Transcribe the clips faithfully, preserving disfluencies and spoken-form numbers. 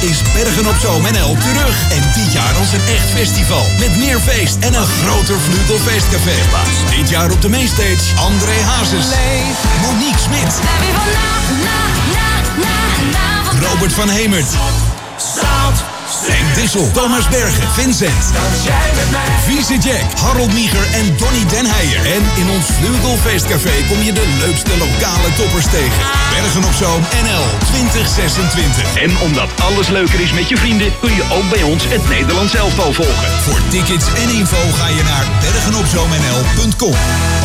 is Bergen op Zoom N L terug. En dit jaar als een echt festival. Met meer feest en een groter Vlugelfeestcafé. Dit jaar op de mainstage André Hazes, Monique Smit, Robert van Hemert, Henk Dissel, Thomas Bergen, Vincent, Vieze Jack, Harold Nieger en Donny Den Heijer. En in ons Vlugelfeestcafé kom je de leukste lokale toppers tegen. Bergen op Zoom N L twintig zesentwintig. En omdat alles leuker is met je vrienden, kun je ook bij ons het Nederlands elftal volgen. Voor tickets en info ga je naar bergenopzoomnl punt com.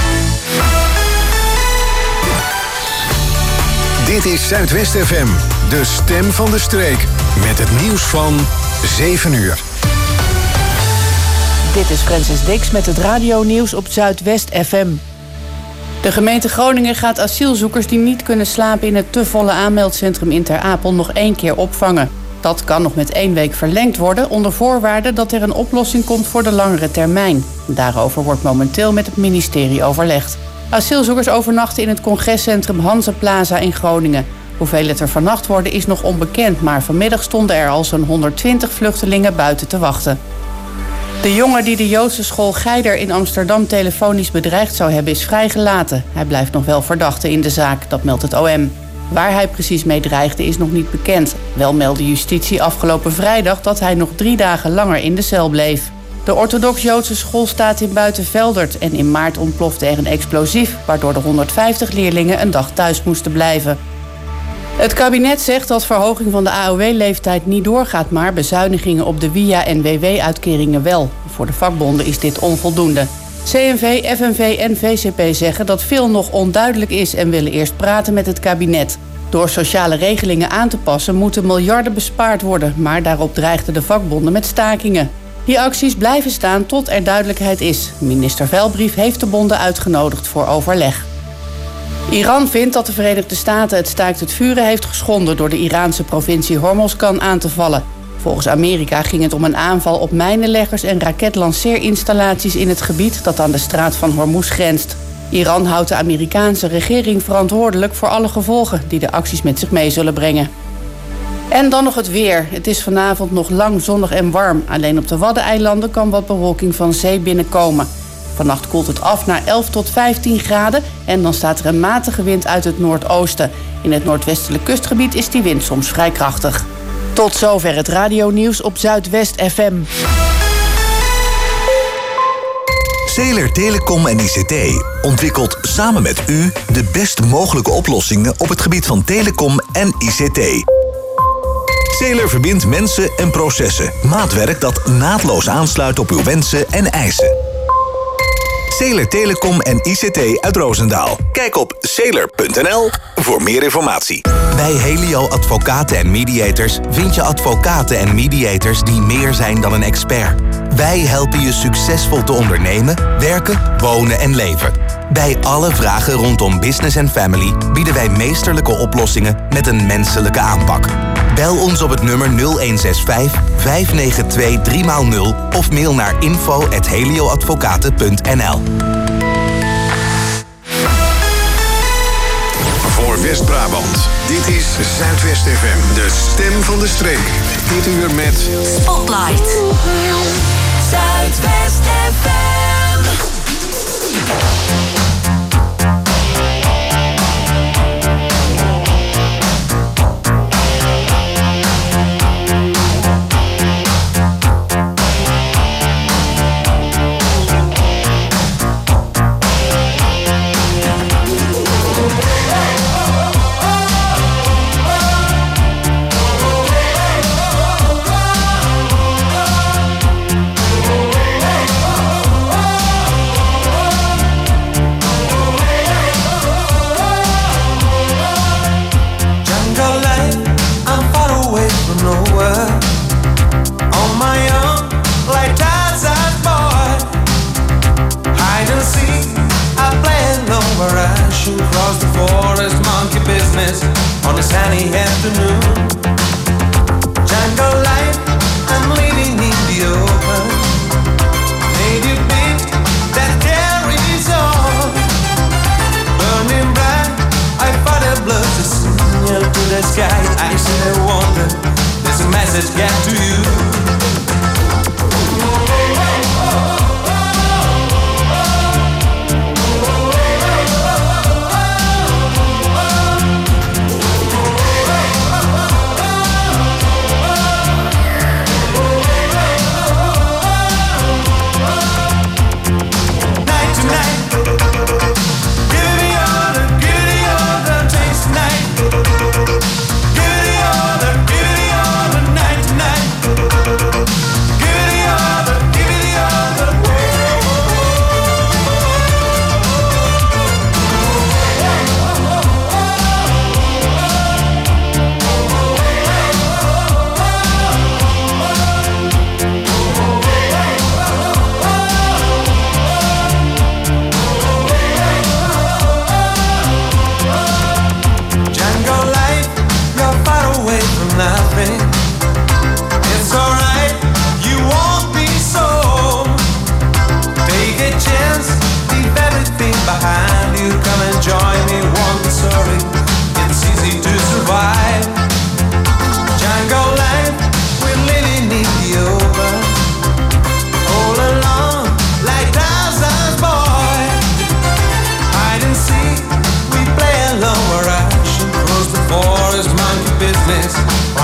Dit is Zuidwest F M, de stem van de streek. Met het nieuws van zeven uur. Dit is Francis Dix met het radionieuws op Zuidwest F M. De gemeente Groningen gaat asielzoekers die niet kunnen slapen in het te volle aanmeldcentrum in Ter Apel nog één keer opvangen. Dat kan nog met één week verlengd worden onder voorwaarde dat er een oplossing komt voor de langere termijn. Daarover wordt momenteel met het ministerie overlegd. Asielzoekers overnachten in het congrescentrum Hanse Plaza in Groningen. Hoeveel het er vannacht worden is nog onbekend, maar vanmiddag stonden er al zo'n honderdtwintig vluchtelingen buiten te wachten. De jongen die de Joodse school Geider in Amsterdam telefonisch bedreigd zou hebben is vrijgelaten. Hij blijft nog wel verdachte in de zaak, dat meldt het O M. Waar hij precies mee dreigde is nog niet bekend. Wel meldde justitie afgelopen vrijdag dat hij nog drie dagen langer in de cel bleef. De orthodox-Joodse school staat in Buitenveldert en in maart ontplofte er een explosief, waardoor de honderdvijftig leerlingen een dag thuis moesten blijven. Het kabinet zegt dat verhoging van de A O W-leeftijd niet doorgaat, maar bezuinigingen op de W I A en W W-uitkeringen wel. Voor de vakbonden is dit onvoldoende. C N V, F N V en V C P zeggen dat veel nog onduidelijk is en willen eerst praten met het kabinet. Door sociale regelingen aan te passen moeten miljarden bespaard worden, maar daarop dreigden de vakbonden met stakingen. Die acties blijven staan tot er duidelijkheid is. Minister Veilbrief heeft de bonden uitgenodigd voor overleg. Iran vindt dat de Verenigde Staten het staakt het vuren heeft geschonden door de Iraanse provincie Hormozgan aan te vallen. Volgens Amerika ging het om een aanval op mijnenleggers en raketlanceerinstallaties in het gebied dat aan de straat van Hormuz grenst. Iran houdt de Amerikaanse regering verantwoordelijk voor alle gevolgen die de acties met zich mee zullen brengen. En dan nog het weer. Het is vanavond nog lang zonnig en warm. Alleen op de Waddeneilanden kan wat bewolking van zee binnenkomen. Vannacht koelt het af naar elf tot vijftien graden en dan staat er een matige wind uit het noordoosten. In het noordwestelijk kustgebied is die wind soms vrij krachtig. Tot zover het radionieuws op Zuidwest F M. Zeeler Telecom en I C T ontwikkelt samen met u de best mogelijke oplossingen op het gebied van telecom en I C T. Zeeler verbindt mensen en processen. Maatwerk dat naadloos aansluit op uw wensen en eisen. Zeeler Telecom en I C T uit Roosendaal. Kijk op zeeler punt n l voor meer informatie. Bij Helio Advocaten en Mediators vind je advocaten en mediators die meer zijn dan een expert. Wij helpen je succesvol te ondernemen, werken, wonen en leven. Bij alle vragen rondom business en family bieden wij meesterlijke oplossingen met een menselijke aanpak. Bel ons op het nummer nul een zes vijf, vijf negen twee, drie nul of mail naar info at helioadvocaten punt n l. Voor West-Brabant, dit is Zuidwest F M, de stem van de streek. Dit uur met Spotlight. Zuidwest F M. Across the forest, monkey business on a sunny afternoon. Jungle life, I'm living in the open. Native beat that carries on. Burning bright, I fought a blood to signal to the sky. I still wonder, there's a message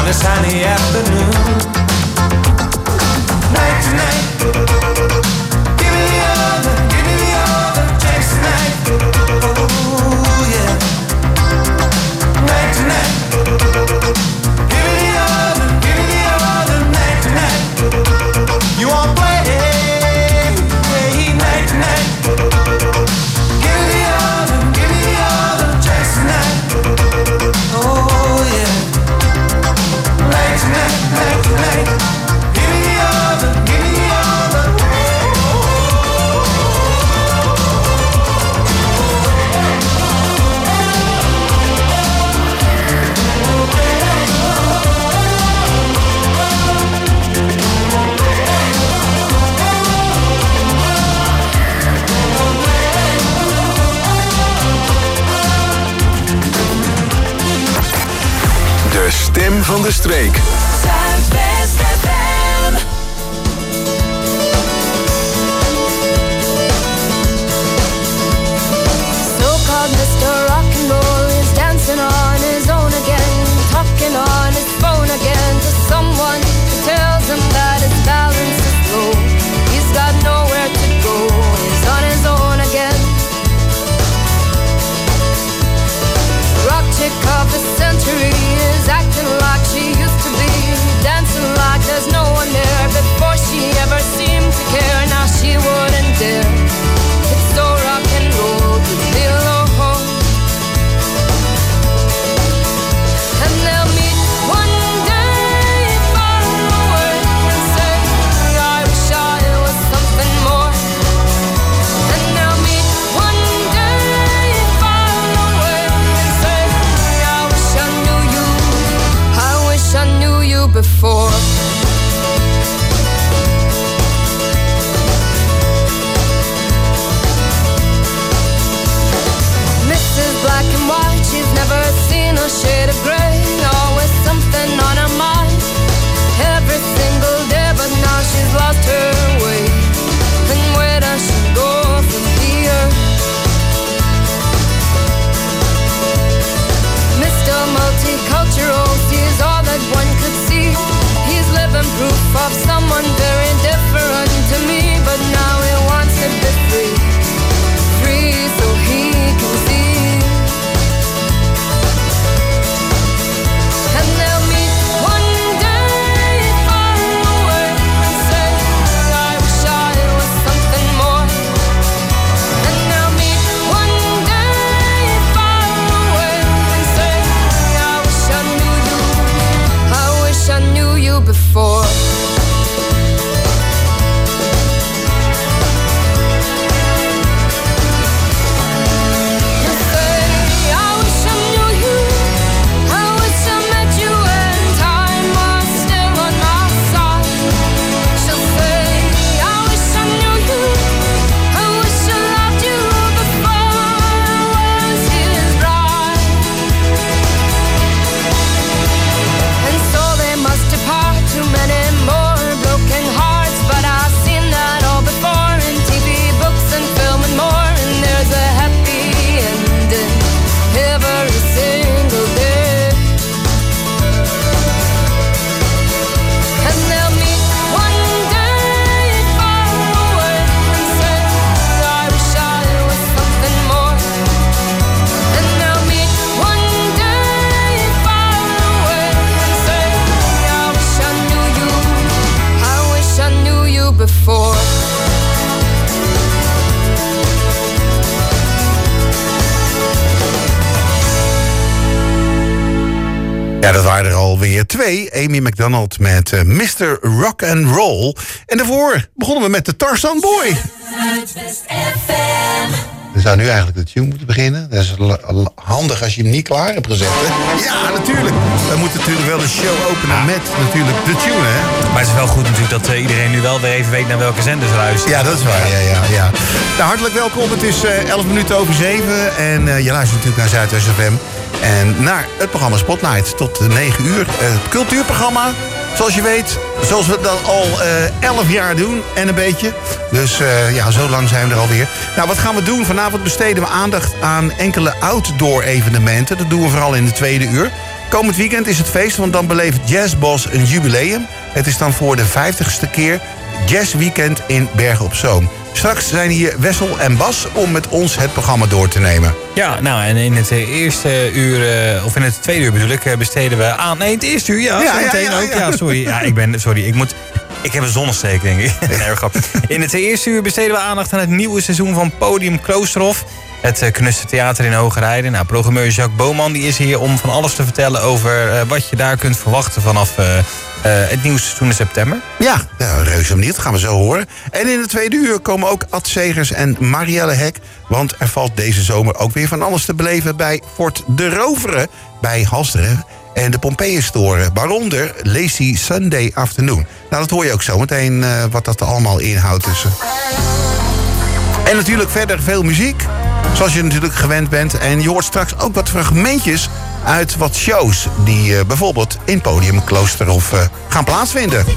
on a sunny afternoon. Night to night, give me the other, give me the other chance tonight. Oh yeah. Night to night, give me the other, give me the other night to night. You won't play, hey, night to night. Give me the other, give me the other chance tonight. Oh yeah. Night to night, night to night. Give me the other, give me the other. De stem van de streek. Zuidwest F M. So-called Mister Rock and Roll is dancing on his own again, talking on his phone again to someone who tells him that his balance is low. He's got nowhere to go, he's on his own again. Rock chick of the century is acting like she used to be, dancing like there's no one there. Before she ever seemed to care, now she wouldn't dare. It's so rock and roll to be alone. And they'll meet one day far away and say, I wish I was something more. And they'll meet one day far away and say, I wish I knew you, I wish I knew you before. Missus Black and White, she's never seen a shade of gray, always something on her mind, every single day, but now she's lost her way. And where does she go from here? Mister Multicultural sees all that one could see. He's living proof of someone very different to me, but now he wants to be free, free so he can see. And they'll meet one day far away and say, I wish I was something more. And they'll meet one day far away and say, I wish I knew you, I wish I knew you before. And say, I wish I knew you, I wish I met you when time was still on my side. She'll say, I wish I knew you, I wish I loved you before I was his bride. And so they must depart, too many more broken hearts, but I've seen that all before in T V, books and film and more. And there's a happy ending every single day. And they'll meet one day far away and say, I wish I was something more. And they'll meet one day far away and say, I wish I knew you, I wish I knew you before. Ja, dat waren er alweer twee. Amy Macdonald met uh, mister Rock and Roll. En daarvoor begonnen we met de Tarzan Boy. Zuidwest F M. We zouden nu eigenlijk de tune moeten beginnen. Dat is l- l- handig als je hem niet klaar hebt gezet. Hè? Ja, natuurlijk. We moeten natuurlijk wel de show openen met natuurlijk de tune, hè? Maar het is wel goed natuurlijk dat uh, iedereen nu wel weer even weet naar welke zenders luistert. Ja, dat is waar. Ja, ja, ja. Nou, hartelijk welkom. Het is uh, elf minuten over zeven. En uh, je luistert natuurlijk naar Zuidwest F M. En naar het programma Spotlight tot negen uur. Uh, het cultuurprogramma, zoals je weet, zoals we dat al elf uh, jaar doen en een beetje. Dus uh, ja, zo lang zijn we er alweer. Nou, wat gaan we doen? Vanavond besteden we aandacht aan enkele outdoor evenementen. Dat doen we vooral in de tweede uur. Komend weekend is het feest, want dan beleeft Jazzboss een jubileum. Het is dan voor de vijftigste keer Jazzweekend in Bergen op Zoom. Straks zijn hier Wessel en Bas om met ons het programma door te nemen. Ja, nou en in het eerste uur, uh, of in het tweede uur bedoel ik, uh, besteden we aan... Nee, het eerste uur, ja, Ja, zo ja, meteen ja, ook. ja. Ja, sorry. Ja, ik ben, sorry, ik moet... Ik heb een zonnesteek, denk ik. Nee, grap. In het eerste uur besteden we aandacht aan het nieuwe seizoen van Podium Kloosterhof. Het uh, Knusse Theater in Hoogrijden. Nou, programmeur Jacques Boman die is hier om van alles te vertellen over uh, wat je daar kunt verwachten vanaf uh, uh, het nieuwe seizoen in september. Ja, ja reuze benieuwd, gaan we zo horen. En in het tweede uur komen ook Ad Segers en Marielle Hek. Want er valt deze zomer ook weer van alles te beleven bij Fort de Rovere bij Halsteren. En de Pompeius-toren, waaronder Lazy Sunday Afternoon. Nou, dat hoor je ook zo meteen uh, wat dat allemaal inhoudt. Dus, uh. En natuurlijk verder veel muziek, zoals je natuurlijk gewend bent. En je hoort straks ook wat fragmentjes uit wat shows die uh, bijvoorbeeld in Podium Kloosterhof uh, gaan plaatsvinden.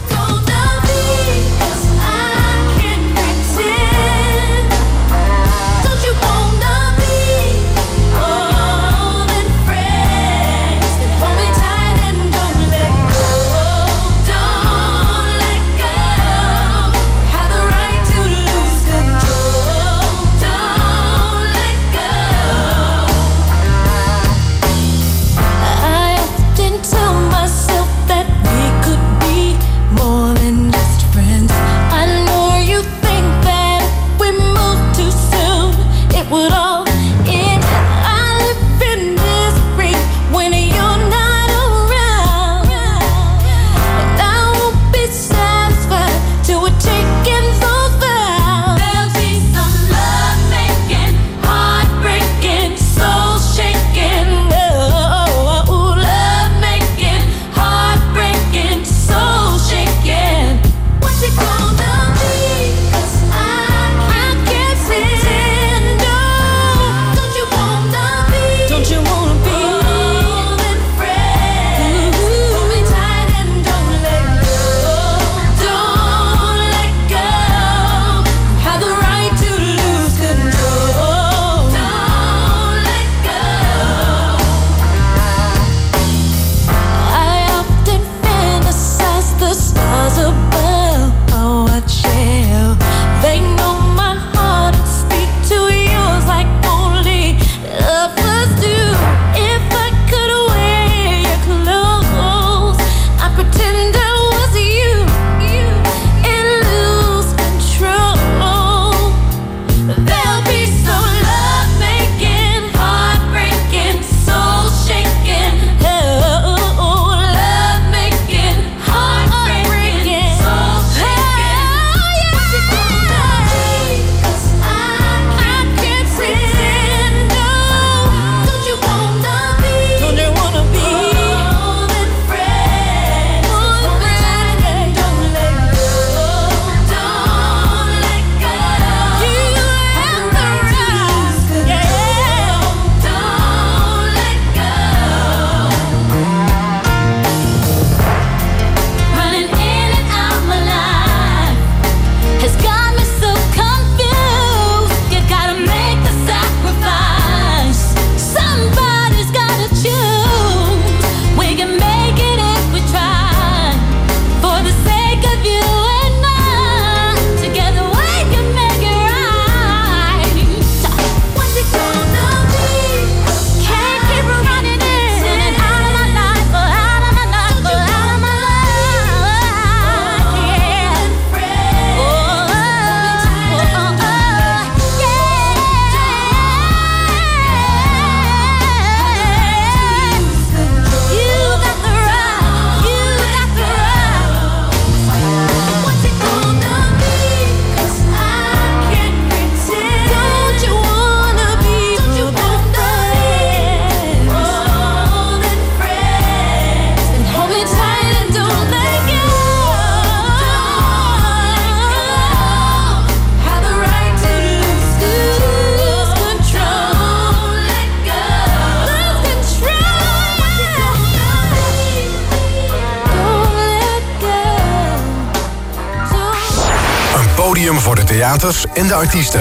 Podium voor de theaters en de artiesten.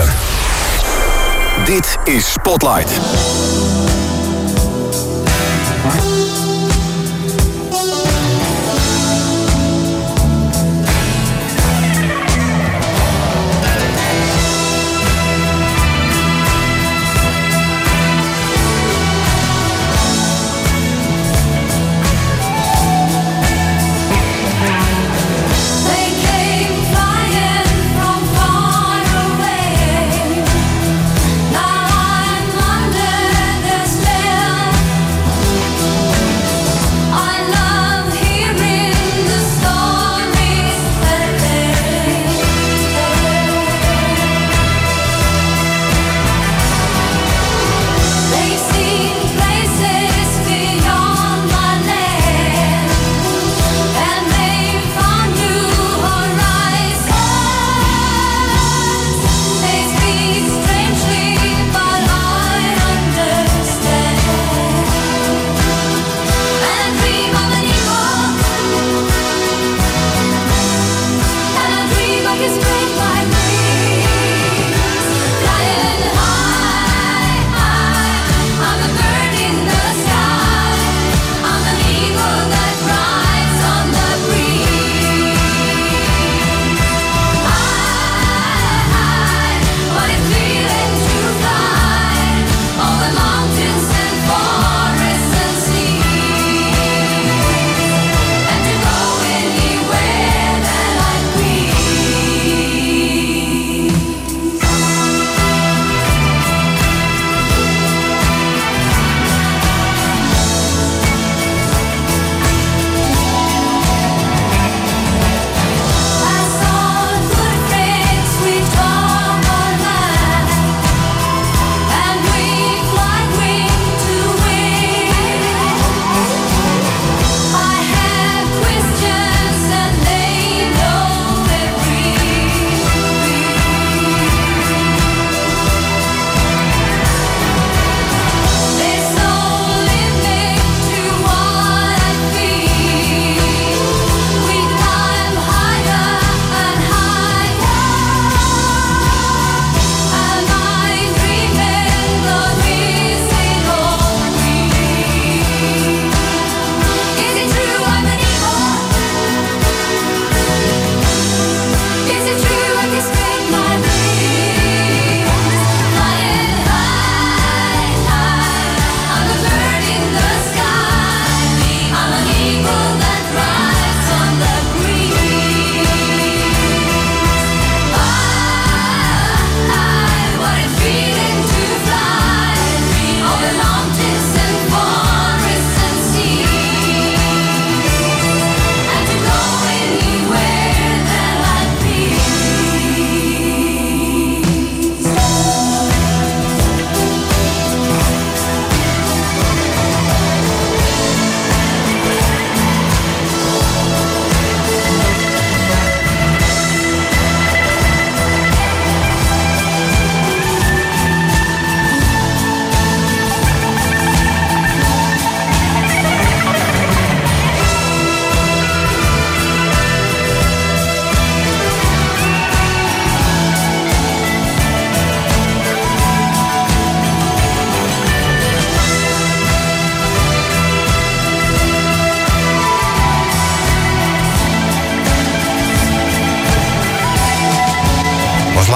Dit is Spotlight.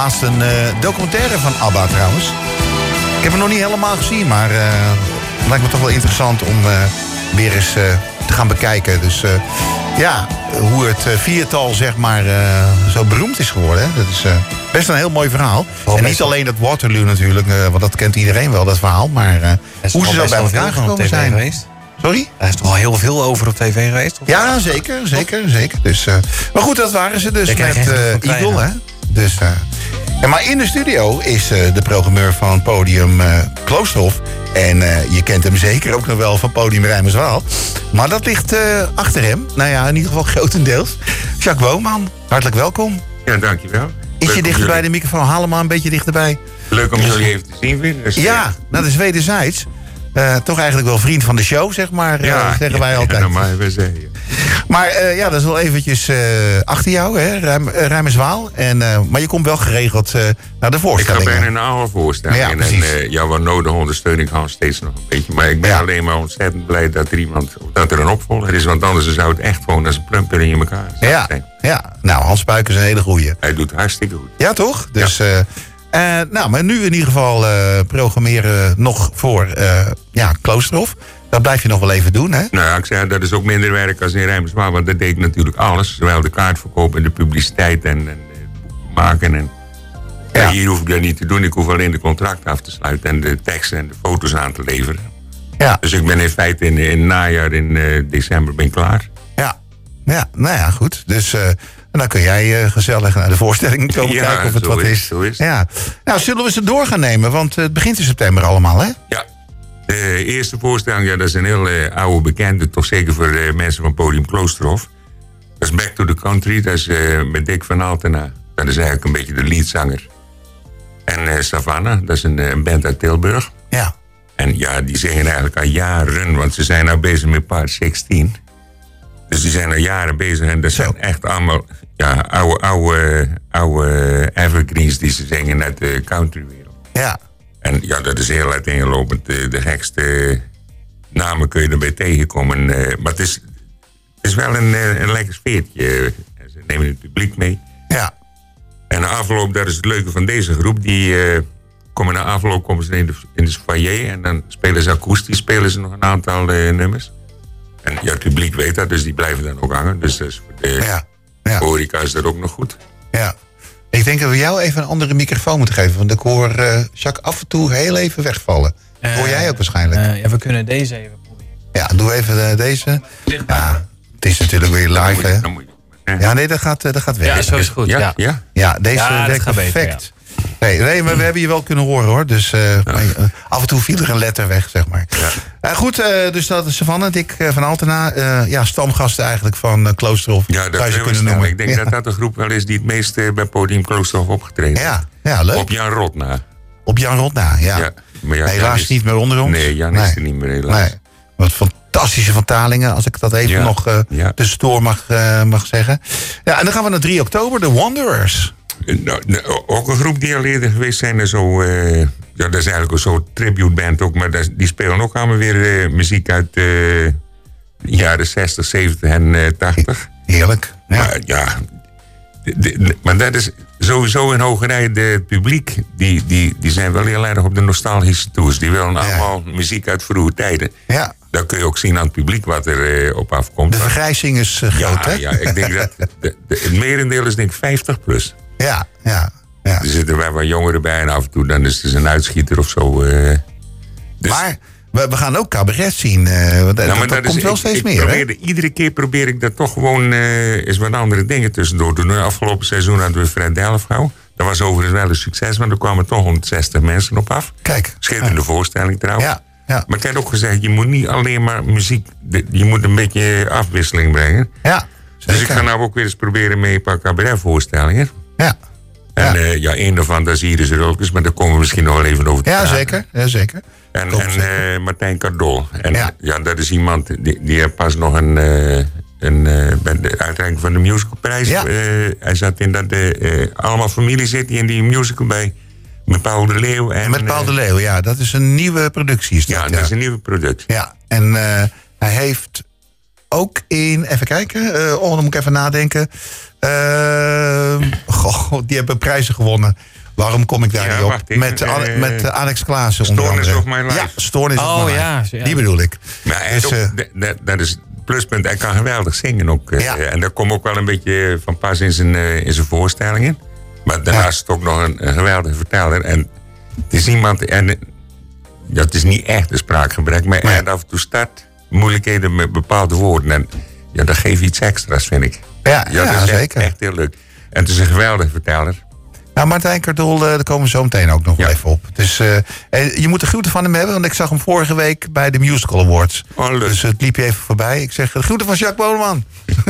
laatst een uh, documentaire van ABBA trouwens. Ik heb hem nog niet helemaal gezien, maar uh, het lijkt me toch wel interessant om uh, weer eens uh, te gaan bekijken. Dus uh, ja, hoe het uh, viertal zeg maar uh, zo beroemd is geworden. Hè? Dat is uh, best een heel mooi verhaal. Oh, en niet alleen dat Waterloo natuurlijk, uh, want dat kent iedereen wel, dat verhaal. Maar uh, hoe ze zo bij elkaar gekomen zijn. Geweest? Sorry? Daar is toch al heel veel over op tv geweest? Of? Ja, zeker, zeker, zeker. Dus, uh, maar goed, dat waren ze dus Ik met uh, Eagle, hè. Dus, uh, en maar in de studio is uh, de programmeur van Podium uh, Kloosterhof. En uh, je kent hem zeker ook nog wel van Podium Rijmerswaal. Maar dat ligt uh, achter hem. Nou ja, in ieder geval grotendeels. Jacques Boman, hartelijk welkom. Ja, dankjewel. Is Leuk je dichter bij de microfoon? Haal hem maar een beetje dichterbij. Leuk om jullie even te zien weer. Dus, ja, nou, dat is wederzijds. Uh, toch eigenlijk wel vriend van de show, zeg maar, ja, uh, zeggen wij ja, altijd. Ja, maar we zeggen. Maar uh, ja, dat is wel eventjes uh, achter jou, hè, Ruim, uh, Rijmerswaal. En, uh, maar je komt wel geregeld uh, naar de voorstellingen. Ik ga bijna naar alle voorstellingen. Ja, en uh, ja, wat nodig ondersteuning gaan we steeds nog een beetje. Maar ik ben ja. alleen maar ontzettend blij dat er iemand, dat er een opvolger is. Want anders zou het echt gewoon als een plumper in elkaar ja, zijn. Ja, nou, Hans Buik is een hele goeie. Hij doet hartstikke goed. Ja, toch? Dus... Ja. Uh, Uh, nou, maar nu in ieder geval uh, programmeren nog voor uh, ja, Kloosterhof. Dat blijf je nog wel even doen, hè? Nou ja, ik zeg, dat is ook minder werk als in Rijmerswaal. Want dat deed ik natuurlijk alles. Zowel de kaartverkoop en de publiciteit en, en uh, maken. En, ja. Ja, hier hoef ik dat niet te doen. Ik hoef alleen de contract af te sluiten en de teksten en de foto's aan te leveren. Ja. Dus ik ben in feite in, in het najaar, in uh, december, ben ik klaar. Ja, ja, nou ja, goed. Dus... Uh, En dan kun jij uh, gezellig naar de voorstelling komen ja, kijken of het wat is. is. Zo is. Ja. Nou, zullen we ze door gaan nemen? Want uh, het begint in september allemaal, hè? Ja. De eerste voorstelling, ja, dat is een heel uh, oude bekende. Toch zeker voor uh, mensen van Podium Kloosterhof. Dat is Back to the Country. Dat is uh, met Dick van Altena. Dat is eigenlijk een beetje de leadzanger. En uh, Savannah, dat is een, een band uit Tilburg. Ja. En ja, die zingen eigenlijk al jaren. Want ze zijn nou bezig met Part zestien. Dus die zijn al jaren bezig en dat zijn echt allemaal ja, oude, oude, oude evergreens die ze zingen uit de countrywereld. Ja. En ja, dat is heel uiteenlopend. De, de gekste namen kun je erbij tegenkomen. Maar het is, het is wel een, een lekker sfeertje. Ze nemen het publiek mee. Ja. En na afloop, dat is het leuke van deze groep, die uh, komen na afloop komen ze in de, in de foyer en dan spelen ze akoestisch, spelen ze nog een aantal uh, nummers. En ja, het publiek weet dat, dus die blijven dan ook hangen. Dus, dus voor de ja, ja. horeca is dat ook nog goed. Ja. Ik denk dat we jou even een andere microfoon moeten geven. Want ik hoor uh, Jacques af en toe heel even wegvallen. Uh, hoor jij ook waarschijnlijk? Uh, ja, we kunnen deze even proberen. Ja, doe even uh, deze. Ja, het is natuurlijk weer live, hè? Ja, nee, dat gaat, uh, dat gaat weg. Ja, zo is goed. Ja, ja. ja. ja deze ja, werkt perfect. Beter, ja. Nee, nee, maar we hebben je wel kunnen horen, hoor. Dus uh, ja. maar, uh, af en toe viel er een letter weg, zeg maar. Ja. Uh, goed, uh, dus dat is Savannah, Dick uh, van Altena. Uh, ja, stamgasten eigenlijk van uh, Kloosterhof. Ja, dat zou je kunnen noemen. Ik denk ja. dat dat de groep wel is die het meest uh, bij Podium Kloosterhof opgetreden ja. ja, leuk. Op Jan Rot na. Op Jan Rot na, ja. ja. Maar ja, helaas is, niet meer onder ons. Nee, Jan nee. is er niet meer, helaas. Nee. Wat fantastische vertalingen, als ik dat even ja. nog uh, ja. tussendoor mag, uh, mag zeggen. Ja, en dan gaan we naar drie oktober, de Wanderers. Nou, ook een groep die al eerder geweest zijn. En zo, uh, ja, dat is eigenlijk een soort tributeband ook. Maar dat, die spelen ook allemaal weer uh, muziek uit uh, de jaren zestig, zeventig en uh, tachtig. Heerlijk. Ja. Maar, ja, de, de, maar dat is sowieso in Hogerij. Het publiek, die, die, die zijn wel heel erg op de nostalgische tours. Die willen allemaal ja. muziek uit vroege tijden. Ja. Dan kun je ook zien aan het publiek wat er uh, op afkomt. De vergrijzing is uh, groot, ja, hè? Ja, ik denk dat de, de, het merendeel is denk ik vijftig plus. Ja, ja, ja. Er zitten wel wat jongeren bij en af en toe dan is het een uitschieter of zo. Uh, dus... Maar we, we gaan ook cabaret zien. Uh, want, nou, dat, dat komt is, wel ik, steeds ik meer. Probeerde, iedere keer probeer ik dat toch gewoon uh, eens wat andere dingen tussendoor te doen. Afgelopen seizoen hadden we Fred Delfgauw. Dat was overigens wel een succes, want er kwamen toch honderdzestig mensen op af. Kijk. Schitterende ja. voorstelling trouwens. Ja, ja. Maar ik heb ook gezegd, je moet niet alleen maar muziek, je moet een beetje afwisseling brengen. Ja, zeker. Dus ik ga nou ook weer eens proberen mee een paar cabaretvoorstellingen. Ja. En ja, uh, ja een daarvan, dat is Iris Rulkes, maar daar komen we misschien nog wel even over te ja, praten. Zeker, ja, zeker. En, en uh, Martijn Cardol. En ja. ja, dat is iemand, die, die heeft pas nog een, uh, een uh, bij de uitreiking van de musicalprijs. Ja. Uh, hij zat in dat uh, allemaal familie zit die in die musical bij met Paul de Leeuw. En, met Paul de Leeuw, ja. Dat is een nieuwe productie. Is dat, ja, ja, dat is een nieuwe productie. Ja, en uh, hij heeft ook in, even kijken, uh, oh, dan moet ik even nadenken. Uh, goh, die hebben prijzen gewonnen. Waarom kom ik daar Ja, niet op? wacht even, Met, uh, eh, met uh, Alex Klaassen onder Stoornis andere. of My Life. Ja, Stoornis Oh, of My ja, Life. ja. Die bedoel ik. Maar hij Dus, is ook, eh, dat- dat, dat is het pluspunt. Hij kan geweldig zingen ook. eh, Ja. En dat komt ook wel een beetje van pas in zijn, eh, in zijn voorstellingen. Maar daarnaast is het ook nog een, een geweldige verteller. En het is iemand... En, ja, het is niet echt een spraakgebrek, maar hij had af en toe start moeilijkheden met bepaalde woorden. En ja, dat geeft iets extra's, vind ik. Ja, ja, dat is echt- zeker. Echt heel leuk. En het is een geweldige verteller. Nou, Martijn Kardol, uh, daar komen we zo meteen ook nog wel even op. Dus, uh, en je moet de groeten van hem hebben, want ik zag hem vorige week bij de Musical Awards. Oh, leuk. Dus het liep je even voorbij. Ik zeg, de groeten van Jacques Boneman.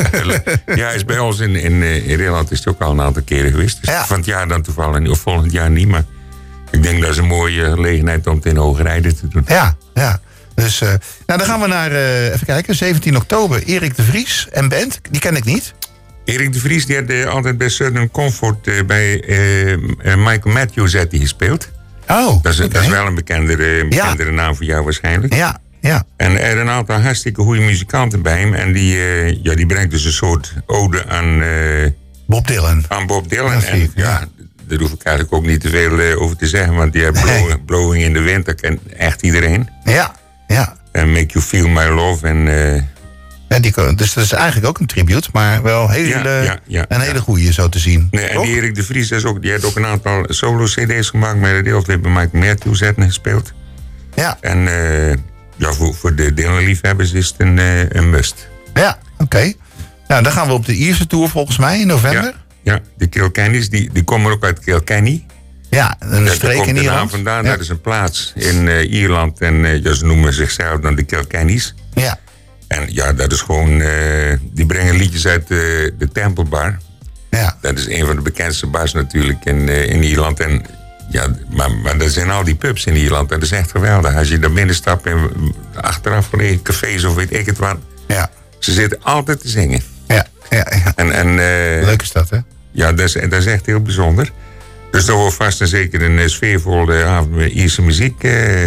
Ja, hij is bij ons in, in, eh, in Nederland is het ook al een aantal keren geweest. Dus Ja. van het jaar dan toevallig niet, of volgend jaar niet. Maar ik denk dat is een mooie gelegenheid om het in Hoogrijden te doen. Ja, ja. Dus, uh, nou, dan gaan we naar, uh, even kijken, zeventien oktober. Erik de Vries en band, die ken ik niet. Erik de Vries die had eh, altijd bij Southern Comfort eh, bij eh, eh, Michael Matthews had hij gespeeld. Oh, Dat is, oké. dat is wel een bekendere, een bekendere naam voor jou waarschijnlijk. Ja, ja. En er een aantal hartstikke goede muzikanten bij hem. En die, eh, ja, die brengt dus een soort ode aan, eh, Bob Dylan. aan Bob Dylan. Dat zie En ik, ja. ja, daar hoef ik eigenlijk ook niet te veel eh, over te zeggen. Want die heeft Nee. Blow- Blowing in the Wind, dat kent echt iedereen. Ja, ja. En Make You Feel My Love. En, eh, Ja, die, ko- dus dat is eigenlijk ook een tribute, maar wel hele, Ja, ja, ja, een ja. hele goede zo te zien. nee, en Toch? die Erik de Vries is ook, die heeft ook een aantal solo-cd's gemaakt. Maar de deel bij Michael Matthews hebben gespeeld. Ja, En eh, ja, voor, voor de Dylan-liefhebbers is het een, eh, een must. ja, oké. Nou, dan gaan we op de Ierse Tour volgens mij in november. Ja, ja, de Kilkennys, die, die komen ook uit Kilkenny. Ja, een Daar streek komt in de naam Ierland. vandaan. Ja. Dat is een plaats in eh, Ierland. En eh, ja, ze noemen zichzelf dan de Kilkennys. Ja, En ja, dat is gewoon... eh, die brengen liedjes uit de, de Temple Bar. ja. Dat is een van de bekendste bars natuurlijk in, eh, in Ierland. En, ja, maar, maar er zijn al die pubs in Ierland. En dat is echt geweldig. Als je daar binnen stapt en achteraf gelegen cafés of weet ik het wat. Ja, Ze zitten altijd te zingen. ja, ja, ja. En, en, eh, Leuk is dat, hè? Ja, dat is, dat is echt heel bijzonder. Dus dat wordt vast en zeker een eh, sfeervolle avond met Ierse muziek. eh.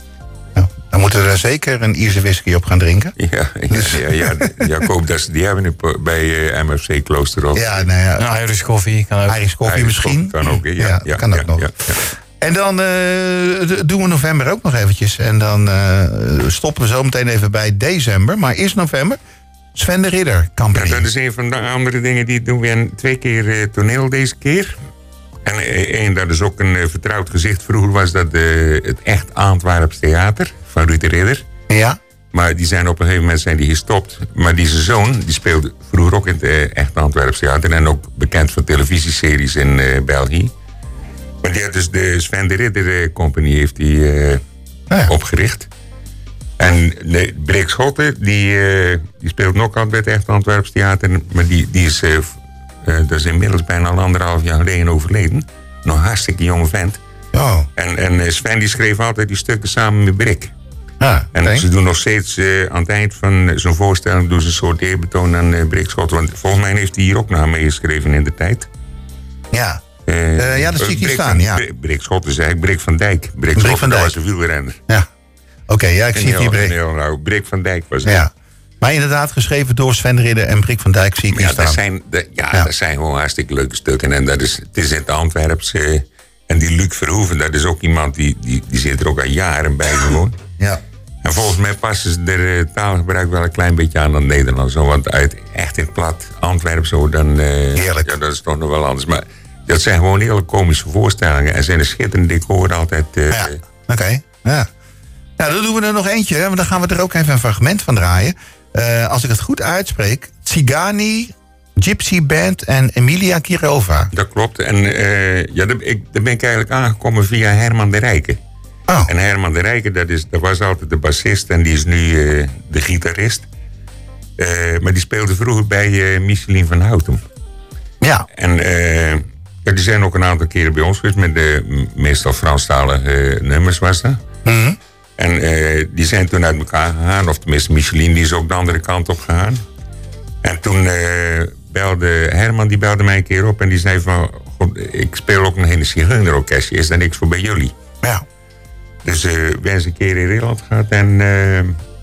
Ja. Dan moeten we daar zeker een Ierse whisky op gaan drinken. Ja, ja, ja, ja, ja, ik hoop dat ze die hebben in- bij eh, M F C Kloosterhof. Ja, nou ja, Nou, Irish koffie kan ook. Irish koffie Irish misschien. koffie kan ook, hè? Ja, ja, ja, kan ook ja, nog. ja, ja. En dan eh, d- doen we november ook nog eventjes. En dan eh, stoppen we zo meteen even bij december. Maar eerst november. Sven de Ridder, Ja, Company. dat is een van de andere dingen die doen we en twee keer eh, toneel deze keer. En eh, één, dat is ook een eh, vertrouwd gezicht. Vroeger was dat eh, het echt Antwerps Theater van Ruud de Ridder. Ja, Maar die zijn op een gegeven moment zijn die gestopt. Maar die zijn zoon, die speelde vroeger ook in het eh, echt Antwerps Theater. En ook bekend van televisieseries in eh, België. Maar die had dus de Sven de Ridder eh, Company heeft die, eh, ja. opgericht. En de Brik Schotten, die, eh, die speelt nog altijd bij het echt Antwerps Theater. Maar die, die is, eh, eh, dat is inmiddels bijna al anderhalf jaar geleden overleden. Nog een hartstikke jonge vent. Oh, En, en eh, Sven die schreef altijd die stukken samen met Brik. ja, En oké. ze doen nog steeds eh, aan het eind van zo'n voorstelling doen ze een soort eerbetoon aan uh, Brik Schotten. Want volgens mij heeft hij hier ook naar meegeschreven in de tijd. Ja. Eh, Eh, ja, dat zie ik hier Brik staan, van- ja. Brik, Brik Schotten is eigenlijk Brik van Dijk. Brik, Brik Schotten, van dat Dijk. was een wielrenner. Ja. Oké, ja, ik Een zie het heel, hier. een Brik. heel nou, Brik van Dijk was het. Ja. Maar inderdaad, geschreven door Sven de Ridder en Brik van Dijk zie ik Maar hier ja, dat staan. zijn, de, ja, Ja. dat zijn gewoon hartstikke leuke stukken. En dat is, het is in het Antwerps. eh, en die Luc Verhoeven, dat is ook iemand die, die, die zit er ook al jaren bij gewoon. Ja. En volgens mij passen ze er eh, taalgebruik wel een klein beetje aan aan het Nederlands. Zo, want uit echt in het plat Antwerp zo, dan... eh, Heerlijk. Ja, dat is toch nog wel anders. Maar dat zijn gewoon hele komische voorstellingen. En zijn een schitterende decor altijd. eh, Ja, oké. Ja. Nou, dan doen we er nog eentje, hè, want dan gaan we er ook even een fragment van draaien. Eh, als ik het goed uitspreek, Tsigani, Gypsy Band en Emilia Kirova. Dat klopt. En eh, ja, daar, ik, daar ben ik eigenlijk aangekomen via Herman de Rijken. Oh, En Herman de Rijken, dat, is, dat was altijd de bassist en die is nu eh, de gitarist. Eh, maar die speelde vroeger bij eh Michelin van Houten. ja. En eh, ja, die zijn ook een aantal keren bij ons geweest met de m- meestal Franstalige eh, nummers was dat. Mhm. En eh, die zijn toen uit elkaar gegaan, of tenminste Michelin die is ook de andere kant op gegaan. En toen eh, belde Herman, die belde mij een keer op en die zei van, God, ik speel ook nog in een zigeunerorkestje, is daar niks voor bij jullie? Ja. Dus eh we zijn eens een keer in Nederland gehad en eh,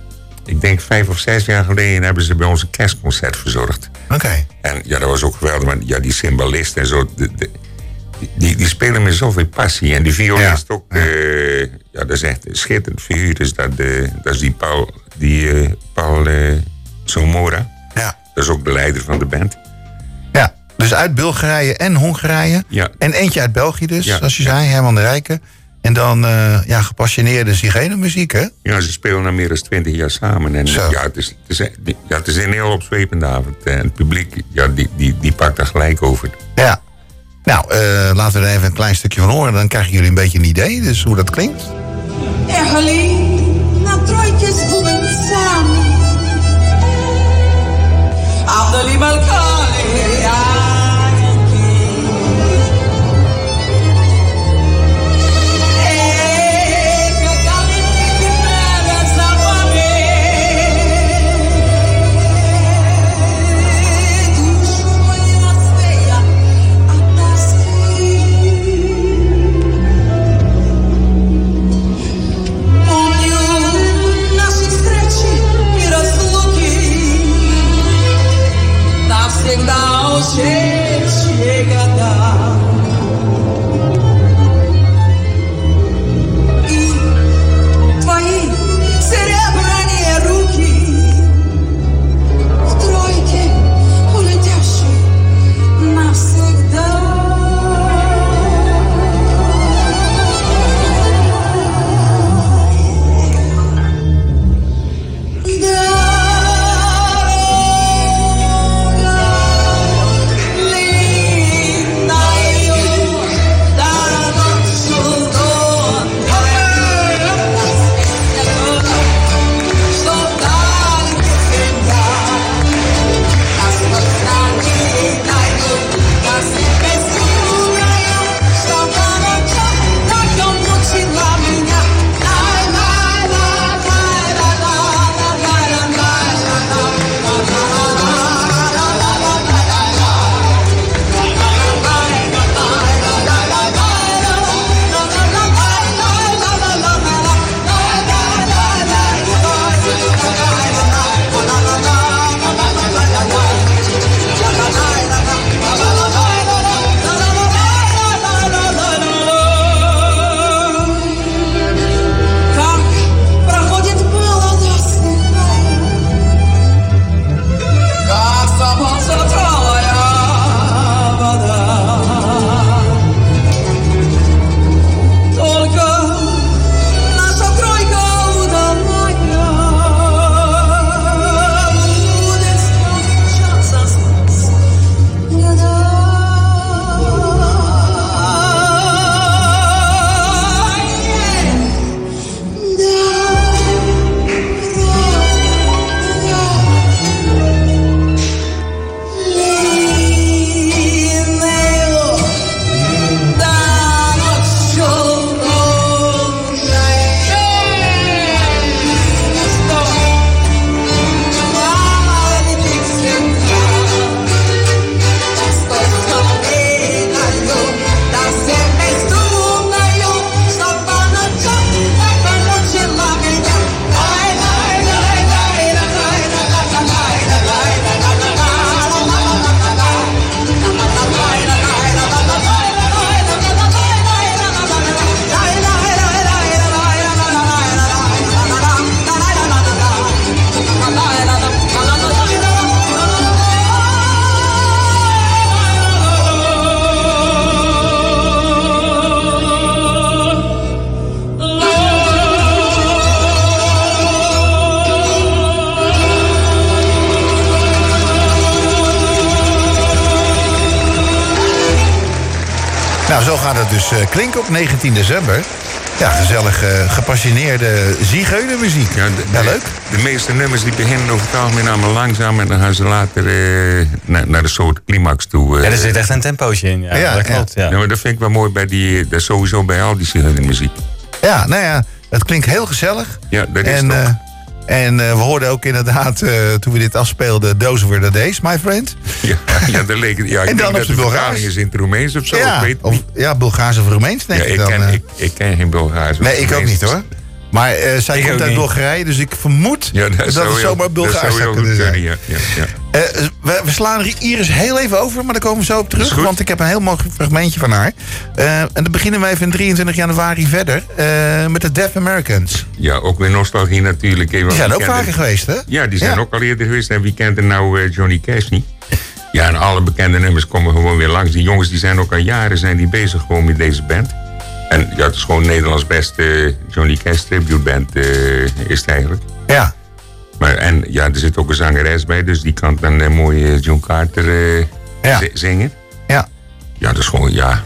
ik denk vijf of zes jaar geleden hebben ze bij ons een kerstconcert verzorgd. Oké. Okay. En ja, dat was ook geweldig. Want ja, die cymbalist en zo, de, de, die, die spelen met zoveel passie. En die violist ja. ook, ja. Uh, ja, dat is echt een schitterend figuur. Dus dat, uh, dat is die Paul, die uh, Paul uh, Somora. Ja. Dat is ook de leider van de band. Ja, dus uit Bulgarije en Hongarije. Ja. En eentje uit België dus, ja. zoals je ja. zei, Herman de Rijken. En dan uh, ja, gepassioneerde zigeunenmuziek, hè? Ja, ze spelen al meer dan twintig jaar samen. En ja het, is, het, is, ja, het is een heel opzwepende avond. En het publiek, ja, die, die, die pakt daar gelijk over. Ja. Nou, uh, laten we er even een klein stukje van horen. Dan krijgen jullie een beetje een idee, dus hoe dat klinkt. Ехали на тройке с бубенцами, а вдали Балканы огоньки. Эх, как каменники прядят за вами, душу мою отстая от тоски. Помню наши встречи и разлуки, навсегда ушедшие года. И твои серебряные руки в тройке улетевшие навсегда. Nou, zo gaat het dus uh, klinken op negentien december. Ja, gezellig uh, gepassioneerde zigeunermuziek. Ja, de, ja, leuk. De, de meeste nummers die beginnen over het algemeen allemaal langzaam... en dan gaan ze later uh, naar, naar de soort climax toe. Uh. Ja, er zit echt een tempootje in. Ja, ja, dat klopt. Ja. Ja, maar dat vind ik wel mooi bij die... dat sowieso bij al die zigeunermuziek. Ja, nou ja, het klinkt heel gezellig. Ja, dat is en, toch. Uh, En uh, we hoorden ook inderdaad, uh, toen we dit afspeelden... Those were the days, my friend. Ja, ja, dat leek, ja ik en dan denk op dat de de vertaling is in het Roemeens of zo. Ja, ik weet of, niet. ja, Bulgaars of Roemeens denk ja, ik ik dan. Ken, uh... ik, ik ken geen Bulgaars. Nee, ik ook niet hoor. Maar uh, zij Ik komt ook uit niet. Bulgarije, dus ik vermoed Ja, dat dat, zou het heel- zomaar dat Bulgaars zou zou heel kunnen goed zijn. kunnen, ja, ja, ja. Uh, we, we slaan Iris heel even over, maar daar komen we zo op terug. Is goed. Want ik heb een heel mooi fragmentje van haar. Uh, en dan beginnen we even drieëntwintig januari verder uh, met de Deaf Americans. Ja, ook weer nostalgie natuurlijk. hè, want Die zijn wie ook kent vaker er- geweest, hè? Ja, die zijn Ja. ook al eerder geweest. En wie kent er nou eh, Johnny Cash niet? Ja, en alle bekende nummers komen gewoon weer langs. Die jongens die zijn ook al jaren zijn die bezig gewoon met deze band. En ja, het is gewoon Nederlands beste Johnny Cash tribute band uh, is het eigenlijk. Ja. Maar, en ja, er zit ook een zangeres bij, dus die kan dan uh, mooi uh, John Carter uh, Ja. z- zingen. Ja. Ja, dat is gewoon, ja...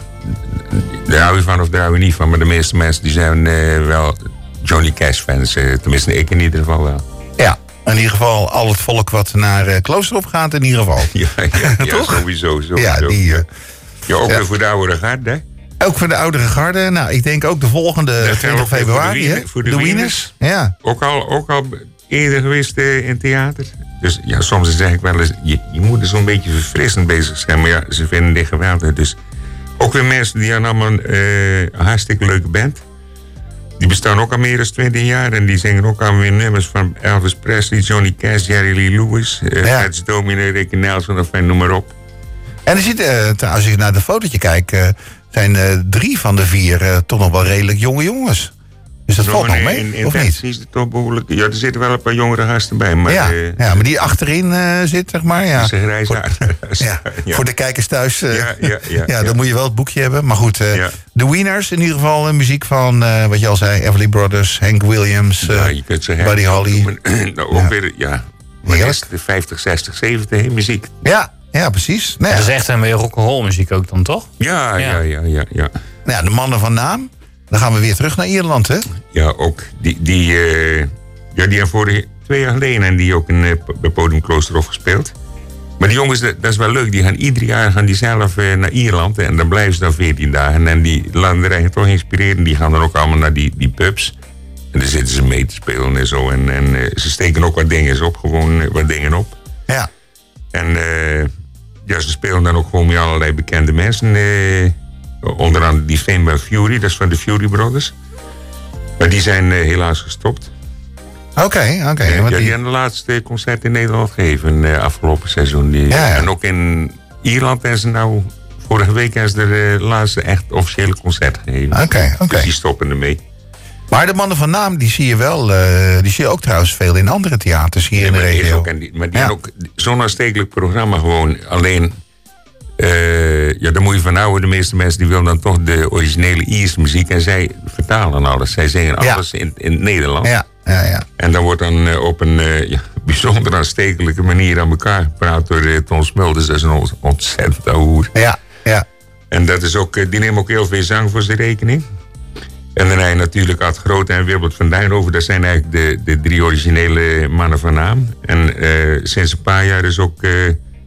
Daar hou je van of daar hou je niet van. Maar de meeste mensen die zijn uh, wel Johnny Cash fans. Uh, tenminste, ik in ieder geval wel. Ja. In ieder geval al het volk wat naar uh, Kloosterop gaat in ieder geval. Ja, ja, ja Toch? sowieso, sowieso. Ja, die, uh, ja, ook ja. weer voor de oude garde, hè? Ook voor de oudere garde. Nou, ik denk ook de volgende Dat geldt twintig ook weer februari, voor de hè? Wien- voor de de Wieners. Wieners. Ja. Ook al, ook al eerder geweest uh, in theater. Dus ja, soms zeg ik wel eens, je, je moet er zo'n beetje verfrissend bezig zijn. Maar ja, ze vinden dit geweldig. Dus ook weer mensen die aan allemaal uh, een hartstikke leuke band. Die bestaan ook al meer dan twintig jaar. En die zingen ook al weer nummers van Elvis Presley, Johnny Cash, Jerry Lee Lewis, uh, Ja. Fats Domino, Ricky Nelson, of noem maar op. En er zitten, uh, als ik naar de fotootje kijk, uh, zijn uh, drie van de vier uh, toch nog wel redelijk jonge jongens. Dus dat Zo, valt nog in- mee, in, in of niet? Fancy is het toch behoorlijk. Ja, er zitten wel een paar jongere gasten bij. Maar, ja, uh, ja, maar die achterin uh, zit, zeg maar. Ja. is een grijs haar. Ja, Ja. voor de kijkers thuis. uh, Ja, ja, ja, ja, ja. dan moet je wel het boekje hebben. Maar goed, uh, Ja. de Wieners in ieder geval. Uh, muziek van, uh, wat je al zei, Everly Brothers, Hank Williams, uh, Ja, je kunt ze Buddy Holly. Nou, ook Ja. weer, ja. Wat Heerlijk. is het, de vijftig, zestig, zeventig, hè, muziek. Ja, ja, precies. Nou, Dat ja. is echt een beetje rock'n'roll muziek ook dan, toch? Ja, ja, Ja. ja, ja, ja. Nou ja, de mannen van naam. Dan gaan we weer terug naar Ierland, hè? Ja, ook die, die, eh, ja, die hebben vorige twee jaar geleden en die ook in, eh, bij Podium Kloosterhof gespeeld. Maar die jongens, dat, dat is wel leuk. Die gaan ieder jaar gaan die zelf eh, naar Ierland en dan blijven ze dan veertien dagen. En die laten er eigenlijk toch inspireren. Die gaan dan ook allemaal naar die, die pubs. En daar zitten ze mee te spelen en zo. En, en eh, ze steken ook wat dingen op, gewoon eh, wat dingen op. Ja. En eh, ja, ze spelen dan ook gewoon met allerlei bekende mensen. eh, onder andere die Fame and Fury, dat is van de Fury Brothers. Maar die zijn eh, helaas gestopt. Oké, oké. Eh, want ja, die die- hebben de laatste concert in Nederland gegeven eh, afgelopen seizoen. Die, Ja, ja. En ook in Ierland hebben ze nou... Vorige week hebben ze de eh, laatste echt officiële concert gegeven. Oké, oké. Dus die stoppen ermee. Maar de mannen van naam, die zie je wel. eh, die zie je ook trouwens veel in andere theaters hier in de maar die is regio. ook, en die, maar die Ja. hebben ook zo'n aanstekelijk programma gewoon. Alleen, eh, ja, daar moet je van houden. De meeste mensen die willen dan toch de originele Ierse muziek. En zij vertalen alles. Zij zingen Ja. alles in, in het Nederlands. Ja, ja, ja. En dan wordt dan eh, op een eh, ja, bijzonder aanstekelijke manier aan elkaar gepraat door eh, Ton Smulders. Dat is een ont- ontzettend ouwe hoer. Ja, ja. En dat is ook, eh, die nemen ook heel veel zang voor zijn rekening. En dan heb je natuurlijk Ad Groot en Wilbert van Duinhoven. Dat zijn eigenlijk de, de drie originele mannen van naam. En eh, sinds een paar jaar is ook eh,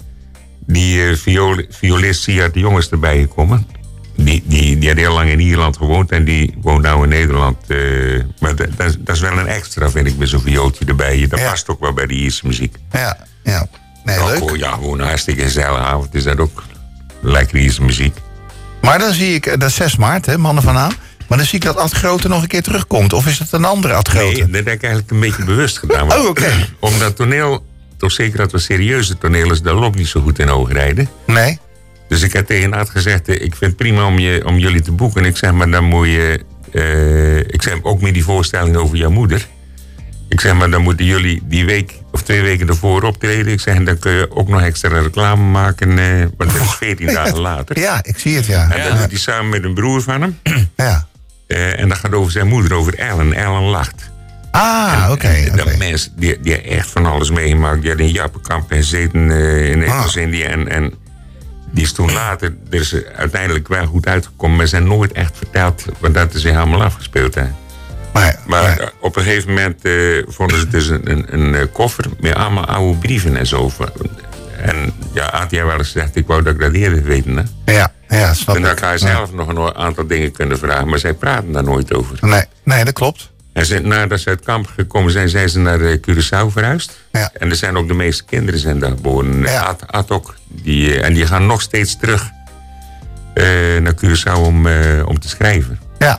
die eh, viol, violist Siart de Jongens erbij gekomen. Die, die, die had heel lang in Ierland gewoond en die woont nou in Nederland. eh, maar dat, dat, is- dat is wel een extra, vind ik, met zo'n viooltje erbij. Dat Ja. past ook wel bij de Ierse muziek. Ja, ja. Nee, Ook leuk. gewoon- ja, gewoon een hartstikke gezellige avond. Is dat ook lekker Ierse muziek. Maar dan zie ik, eh, dat is zes maart, hè, mannen van naam. Maar dan zie ik dat Ad Grote nog een keer terugkomt. Of is het een andere Ad Grote? Nee, dat heb ik eigenlijk een beetje bewust gedaan. Oh, oké. Omdat toneel, toch zeker dat we serieuze toneel is, daar loopt niet zo goed in Hoogrijden. Nee? Dus ik heb tegen Aad gezegd, eh, ik vind het prima om, je, om jullie te boeken. Ik zeg, maar dan moet je... eh, ik zeg, ook met die voorstelling over jouw moeder. Ik zeg, maar dan moeten jullie die week of twee weken ervoor optreden. Ik zeg, en dan kun je ook nog extra reclame maken. eh, want dat is veertien dagen later. Ja, ik zie het, ja. En dan doet hij samen met een broer van hem. Ja. Eh, en dat gaat over zijn moeder, over Ellen. Ellen lacht. Ah, oké. En oké. dat mensen die, die echt van alles meegemaakt. Die hadden in Jappenkamp en zeten eh, in Ah. Ecosindië. En, en die is toen later, er is uiteindelijk wel goed uitgekomen. Maar ze hebben nooit echt verteld wat dat er zich allemaal afgespeeld heeft. Maar, Maar maar- eh, op een gegeven moment eh, vonden ze dus een, een, een eh, koffer met allemaal oude brieven en zo. En ja, had hij wel eens gezegd, ik wou dat ik dat eerder weten. Hè? ja, ja, snap En dan ik. kan je zelf nog een aantal dingen kunnen vragen. Maar zij praten daar nooit over. Nee, nee, dat klopt. En ze, nadat ze uit het kamp gekomen zijn, zijn ze naar uh, Curaçao verhuisd. Ja. En er zijn ook de meeste kinderen zijn daar geboren. Ja. Ad, Ad ook. Die, uh, en die gaan nog steeds terug uh, naar Curaçao om, uh, om te schrijven. Ja.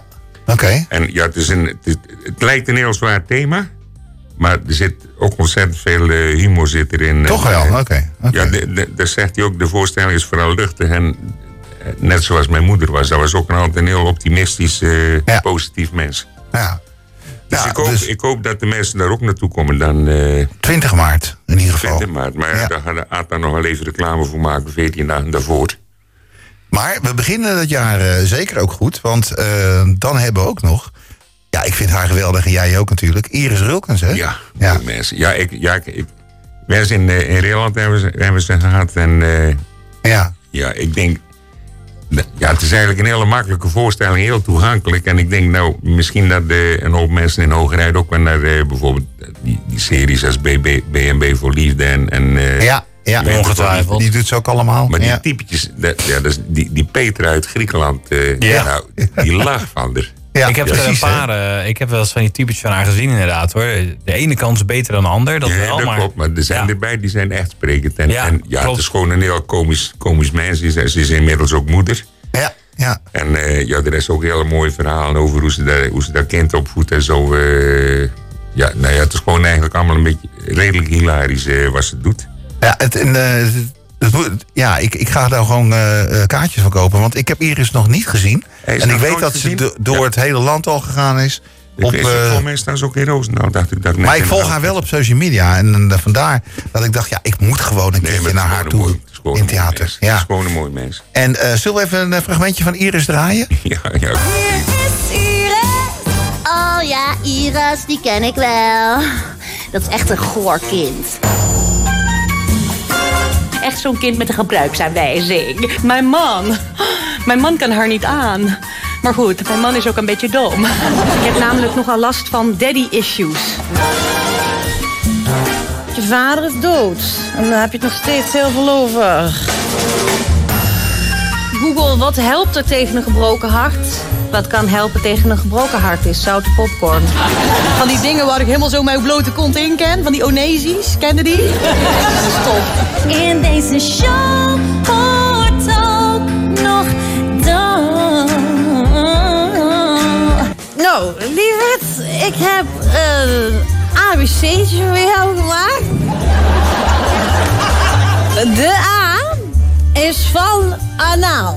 Oké. Okay. En ja, het, is een, het, is, het lijkt een heel zwaar thema. Maar er zit ook ontzettend veel uh, humor zit erin. Toch wel, oké. Okay. Okay. Ja, de, de, daar zegt hij ook, de voorstelling is vooral luchtig. En uh, net zoals mijn moeder was. Dat was ook een altijd een heel optimistisch, uh, ja. positief mens. Ja. Dus, ja, ik, hoop, dus ik hoop dat de mensen daar ook naartoe komen dan... Uh, twintig maart, in ieder geval. twintig maart, maar ja. daar gaat Aad nog wel even reclame voor maken, veertien dagen daarvoor. Maar we beginnen het jaar uh, zeker ook goed, want uh, dan hebben we ook nog... Ja, ik vind haar geweldig en jij ook natuurlijk. Iris Rulkens, hè? Ja, ja. mensen. Ja, ik, ja, ik, ik, wij zijn in, in Nederland hebben ze, hebben ze gehad en... Uh, ja. Ja, ik denk... Ja, het is eigenlijk een hele makkelijke voorstelling, heel toegankelijk. En ik denk nou, misschien dat uh, een hoop mensen in Hogerheid ook wel naar uh, bijvoorbeeld die, die series als B en B voor Liefde en... en uh, ja, ja. ongetwijfeld. Die doet ze ook allemaal. Maar die ja. typetjes, dat, ja, dat is die, die Petra uit Griekenland, uh, ja. nou, die lach van haar. Ja, ik heb er een paar, uh, ik heb wel eens van die typetjes van haar gezien inderdaad hoor. De ene kant is beter dan de ander, dat ja, wel. Dat maar... klopt, maar er zijn ja. erbij die zijn echt sprekend. En ja, en, ja het is gewoon een heel komisch, komisch mens. Ze is, ze is inmiddels ook moeder. Ja, ja. En uh, ja, er is ook hele mooie verhalen over hoe ze dat, hoe ze dat kind opvoedt en zo. Uh, ja, nou ja, het is gewoon eigenlijk allemaal een beetje redelijk hilarisch uh, wat ze doet. Ja, het, en, uh, het, ja ik, ik ga daar gewoon uh, kaartjes van kopen, want ik heb Iris nog niet gezien. En ik weet dat gezien? ze do, door ja. het hele land al gegaan is. Ik op, uh, voor mij staan ze ook in Roosendaal, dacht ik. Dat maar ik volg haar wel op social media. En uh, vandaar dat ik dacht, ja, ik moet gewoon een nee, keertje naar haar toe mooi, in het theater. Ja. Het is gewoon een mooi mens. En uh, zullen we even een fragmentje van Iris draaien? Ja, ja. Hier is Iris. Oh ja, Iris, die ken ik wel. Dat is echt een goor kind. Echt zo'n kind met een gebruiksaanwijzing. Mijn man. Mijn man kan haar niet aan. Maar goed, mijn man is ook een beetje dom. Ik heb namelijk nogal last van daddy issues. Je vader is dood. En daar heb je het nog steeds heel veel over. Google, wat helpt er tegen een gebroken hart? Wat kan helpen tegen een gebroken hart is zoute popcorn. Van die dingen waar ik helemaal zo mijn blote kont in ken. Van die Onesies, kende die? Stop. In deze show hoort ook nog dans. Nou, lieverd, ik heb een A B C'tje voor jou gemaakt. De A is van anaal.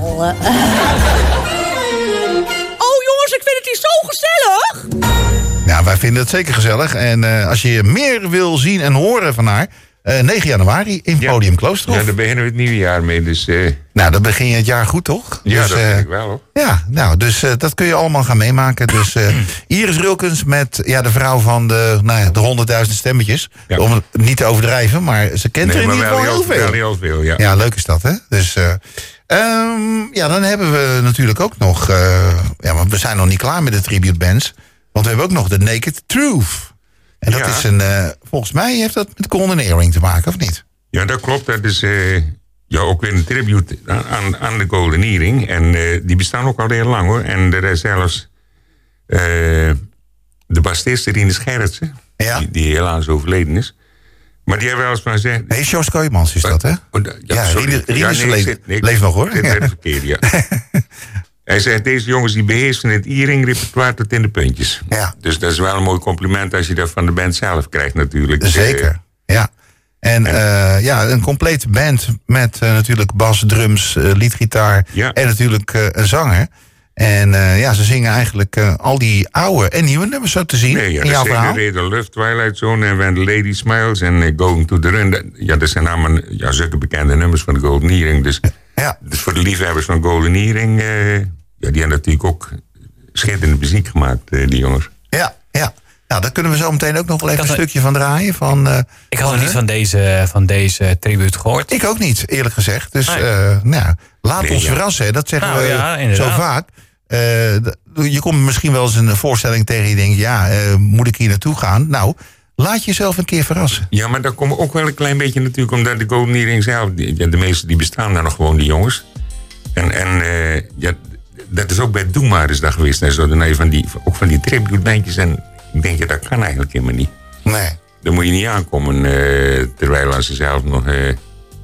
Oh jongens, ik vind het hier zo gezellig. Ja, wij vinden het zeker gezellig. En uh, als je meer wil zien en horen van haar... Uh, negen januari in ja. Podium Kloosterhof. Ja, daar beginnen we het nieuwe jaar mee. Dus, uh... Nou, dan begin je het jaar goed, toch? Ja, dus, dat uh, vind ik wel, hoor. Ja, nou, dus uh, dat kun je allemaal gaan meemaken. Dus uh, Iris Rulkens met ja, de vrouw van de, nou ja, de honderdduizend stemmetjes. Ja. Om het niet te overdrijven, maar ze kent nee, er in ieder geval heel veel. Wel heel veel, ja. Ja, leuk is dat, hè? Dus, uh, um, ja, dan hebben we natuurlijk ook nog... Uh, ja, maar we zijn nog niet klaar met de tribute bands. Want we hebben ook nog de Naked Truth. En dat ja. is een... Uh, volgens mij heeft dat met Golden Earring te maken, of niet? Ja, dat klopt. Dat is uh, ja, ook weer een tribute aan, aan de Golden Earring. En uh, die bestaan ook al heel lang, hoor. En er is zelfs uh, de bassist Rinus Gerritsen, ja. die, die helaas overleden is. Maar die hebben wel eens van gezegd... Nee, Jos Kooijmans is dat, hè? Oh, da, ja, ja Rinus ja, nee, leeft, nee, leeft nog, hoor. Zit ja. verkeerd, ja. Hij zegt, deze jongens die beheersen het earring repertoire tot in de puntjes. Ja. Dus dat is wel een mooi compliment als je dat van de band zelf krijgt natuurlijk. Zeker, ja. En, en uh, ja, een complete band met uh, natuurlijk bas, drums, uh, liedgitaar ja. en natuurlijk uh, een zanger. En uh, ja, ze zingen eigenlijk uh, al die oude en nieuwe nummers zo te zien nee, ja, in jouw verhaal. Nee, de Love, Twilight Zone en When the Lady Smiles en uh, Going to the Run. Ja, dat zijn allemaal ja, zulke bekende nummers van de Golden Earring. Dus, ja. dus voor de liefhebbers van Golden Earring, uh, ja, die hebben natuurlijk ook schitterende muziek gemaakt, uh, die jongens. Ja, ja. Nou, daar kunnen we zo meteen ook nog wel even een stukje van draaien. Van, uh, ik had nog niet van deze, van deze tribute gehoord. Ik ook niet, eerlijk gezegd. Dus nee. uh, nou, laat nee, ons ja. verrassen. Dat zeggen nou, we ja, zo vaak. Uh, je komt misschien wel eens een voorstelling tegen en je denkt... ja, uh, moet ik hier naartoe gaan? Nou, laat jezelf een keer verrassen. Ja, maar dat komt ook wel een klein beetje natuurlijk... omdat de Golden Earring zelf... Die, ja, de meesten die bestaan daar nog gewoon, die jongens. En, en uh, ja, dat is ook bij Doe Maar is dat geweest. En zo, dan van die, ook van die tribute-bandjes. En ik denk, ja, dat kan eigenlijk helemaal niet. Nee. Dan moet je niet aankomen... Uh, terwijl als ze zelf nog... Uh,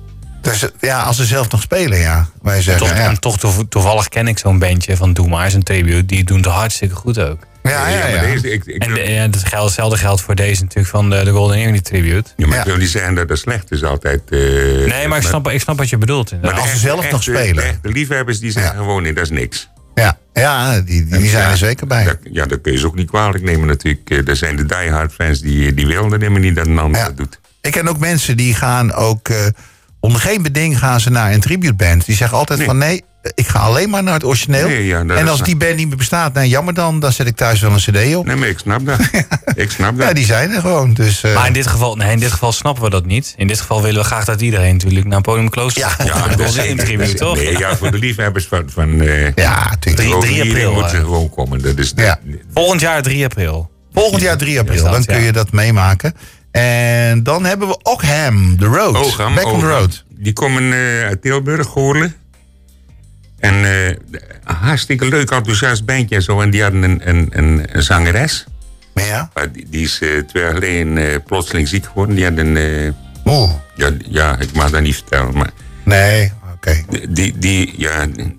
Dus, ja, als ze zelf nog spelen, ja. Wij zeggen, toch, ja. En toch toev- toevallig ken ik zo'n bandje van Doe Maar, zijn tribute. Die doen het hartstikke goed ook. Ja, ja, ja. maar deze, ik, ik, En de, ja, dat geldt, hetzelfde geldt voor deze natuurlijk van de, de Golden Earring Tribute. ja, maar ik wil niet zeggen dat het slecht is altijd. eh, Nee, maar ik snap, ik snap wat je bedoelt. Maar inderdaad. de als ze echte- zelf nog echte- spelen. De echte liefhebbers die zeggen Ja. gewoon, nee, dat is niks. Ja, ja die, die, die zijn er zeker bij. Dat, ja, dat kun je ze ook niet kwalijk nemen natuurlijk. Eh, Er zijn de diehard fans die, die willen helemaal niet dat een ander Ja. dat doet. Ik ken ook mensen die gaan ook... Uh, onder geen beding gaan ze naar een tributeband. Die zeggen altijd Nee. van nee, ik ga alleen maar naar het origineel. Nee, ja, dat en is- als die band niet meer bestaat, nou jammer dan, dan zet ik thuis wel een cd op. Nee, maar ik snap dat. ik snap dat. Ja, die zijn er gewoon. Dus, uh, Maar in dit geval, nee, in dit geval snappen we dat niet. In dit geval willen we graag dat iedereen natuurlijk naar Podium Klooster Ja, komt. Ja, Voor de dat Golden zijn- Earring dat Tribute, zijn- toch? Nee, ja, voor de liefhebbers van, van uh, ja, natuurlijk. drie april, moeten ze hè. gewoon komen. Dat is de- Ja. Volgend jaar drie april. Volgend jaar drie april, Is dat, dan kun ja. je dat meemaken. En dan hebben we Ockham, The Road. Ogham, Back on the Ogham. Road. Die komen uh, uit Tilburg, Goorlen. En uh, een hartstikke leuk, enthousiast bandje en zo. En die hadden een, een, een, een zangeres. Ja? Maar die, die is uh, twee jaar geleden uh, plotseling ziek geworden. Die had een... Uh, Oeh. ja, ja, ik mag dat niet vertellen, maar... Nee, oké. Okay. Die, die, die, ja... Die,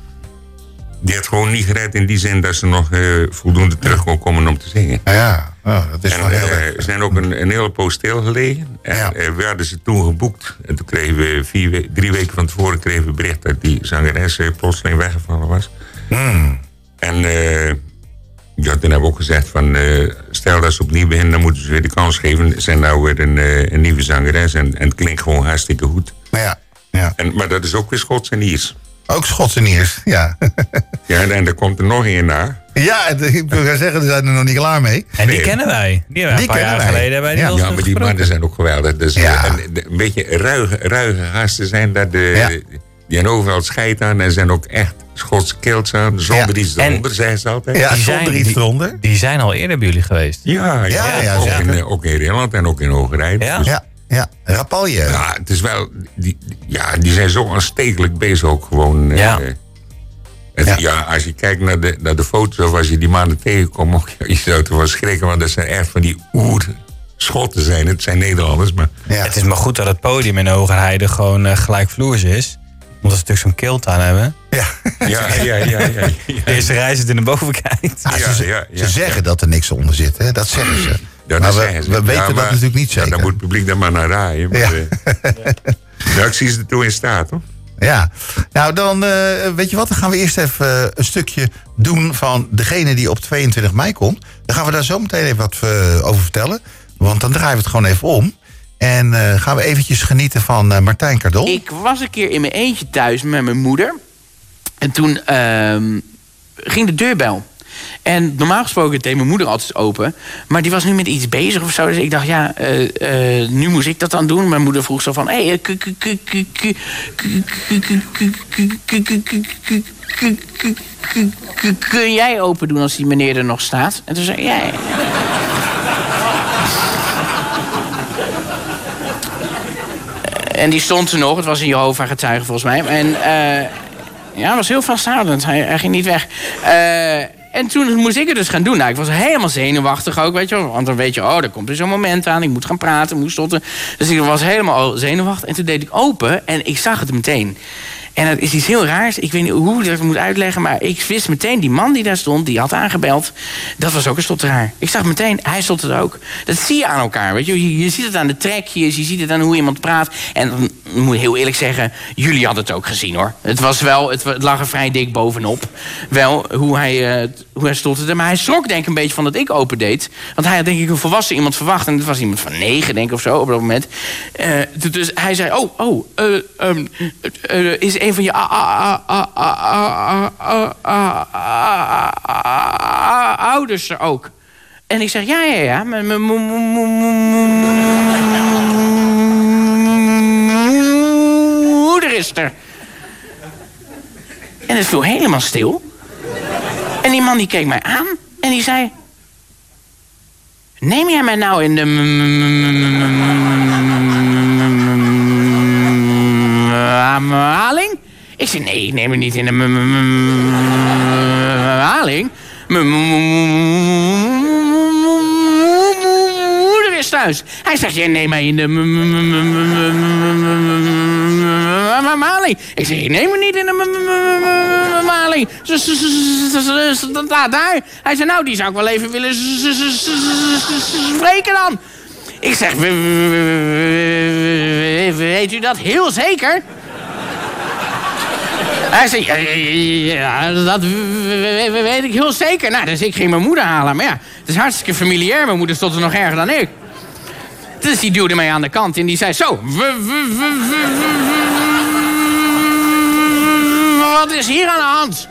die had gewoon niet gered in die zin dat ze nog uh, voldoende terug kon komen om te zingen. Ja, oh, dat is en, wel heel uh, erg. Ze zijn ook een, een hele poos stilgelegen. En Ja. uh, werden ze toen geboekt. En toen kregen we vier we- drie weken van tevoren kregen we bericht dat die zangeres uh, plotseling weggevallen was. Mm. En uh, ja, toen hebben we ook gezegd van uh, stel dat ze opnieuw beginnen, dan moeten ze weer de kans geven. Ze zijn nou weer een, uh, een nieuwe zangeres en, en het klinkt gewoon hartstikke goed. Ja, ja. En, maar dat is ook weer Schots en Iers. Ook Schots en Iers, ja. Ja, en, en er komt er nog één na. Ja, ik wil gaan zeggen, we zijn er nog niet klaar mee. En die Nee. kennen wij. Die hebben we Die een paar kennen jaar wij. geleden bij die Ja. wel Ja, eens maar die gesproken. mannen zijn ook geweldig. Dus, Ja. uh, en, de- een beetje ruige, ruige gasten zijn dat de, Ja. die hebben overal scheid aan en zijn ook echt Schotse kilts aan. Zonder Ja. iets En- eronder, zeggen ze altijd. Ja, Die zonder zijn- iets die- eronder. Die zijn al eerder bij jullie geweest. Ja, ja, Ja, ja, ook, zeker. in, ook in Rijnland en ook in Hogerij. Ja. Dus, Ja, ja. Rapalje. ja, het is wel... Die, ja, die zijn zo aanstekelijk bezig ook gewoon. Ja. Uh, het, Ja. ja. Als je kijkt naar de, naar de foto's of als je die mannen tegenkomt, ook, je zou ervan schrikken, want dat zijn echt van die oer Schotten zijn. Het zijn Nederlanders, maar... Ja. Het is maar goed dat het podium in Hogerheide gewoon uh, gelijkvloers is. Omdat ze natuurlijk zo'n kilt aan hebben. Ja. Ja, ja, ja, ja. ja. De eerste rij zit in de boven kijkt. Ah, Ja, ze, ja, ja. ze zeggen dat er niks onder zit, hè? Dat zeggen ze. Ja, maar dat we, zeggen ze. we weten Ja, dat maar- natuurlijk niet Ja, zeker. dan moet het publiek dan maar naar raaien. Maar, Ja. eh, nou, ik zie ze er toe in staat, hoor. Ja, nou dan uh, weet je wat, dan gaan we eerst even uh, een stukje doen van degene die op tweeëntwintig mei komt. Dan gaan we daar zo meteen even wat uh, over vertellen, want dan draaien we het gewoon even om. En uh, gaan we eventjes genieten van uh, Martijn Cardon. Ik was een keer in mijn eentje thuis met mijn moeder. En toen uh, ging de deurbel. En normaal gesproken deed mijn moeder altijd open. Maar die was nu met iets bezig of zo. Dus ik dacht, ja, uh, uh, nu moest ik dat dan doen. Mijn moeder vroeg zo van... Hey, kun jij open doen als die meneer er nog staat? En toen zei ik, ja... ja. En die stond er nog. Het was een Jehovah-getuige volgens mij. En uh, ja, het was heel vasthoudend. Hij, hij ging niet weg. Uh, en toen moest ik het dus gaan doen. Nou, ik was helemaal zenuwachtig ook, weet je wel. Want dan weet je, oh, er komt er zo'n moment aan. Ik moet gaan praten, moet stotten. Dus ik was helemaal zenuwachtig. En toen deed ik open en ik zag het meteen. En dat is iets heel raars. Ik weet niet hoe ik dat moet uitleggen. Maar ik wist meteen, die man die daar stond, die had aangebeld. Dat was ook een stotteraar. Ik zag meteen, hij stotterde ook. Dat zie je aan elkaar. Weet je? Je, je ziet het aan de trekjes. Je ziet het aan hoe iemand praat. En dan moet ik heel eerlijk zeggen, jullie hadden het ook gezien hoor. Het was wel, het, het lag er vrij dik bovenop. Wel, hoe hij, uh, hoe hij stotterde. Maar hij schrok denk ik een beetje van dat ik open deed. Want hij had denk ik een volwassen iemand verwacht. En het was iemand van negen denk ik of zo op dat moment. Uh, dus hij zei, oh, oh, uh, um, uh, is een van je ouders er ook? En ik zeg, ja, ja, ja. Mijn moeder is er. En het viel helemaal stil. En die man die keek mij aan en die zei... Neem jij mij nou in de... herhaling? Ik zei, nee, ik neem het niet in de herhaling. Mijn moeder is thuis. Hij zegt, jij neemt mij in de maling. Ik zeg, ik neem me niet in een maling. Daar. Hij zei, nou, die zou ik wel even willen spreken dan. Ik zeg, weet u dat heel zeker? Hij zei, ja, dat weet ik heel zeker. Nou, dus ik ging mijn moeder halen. Maar ja, het is hartstikke familiair. Mijn moeder stond er nog erger dan ik. Dus die duwde mij aan de kant en die zei zo. Wat is hier aan de hand?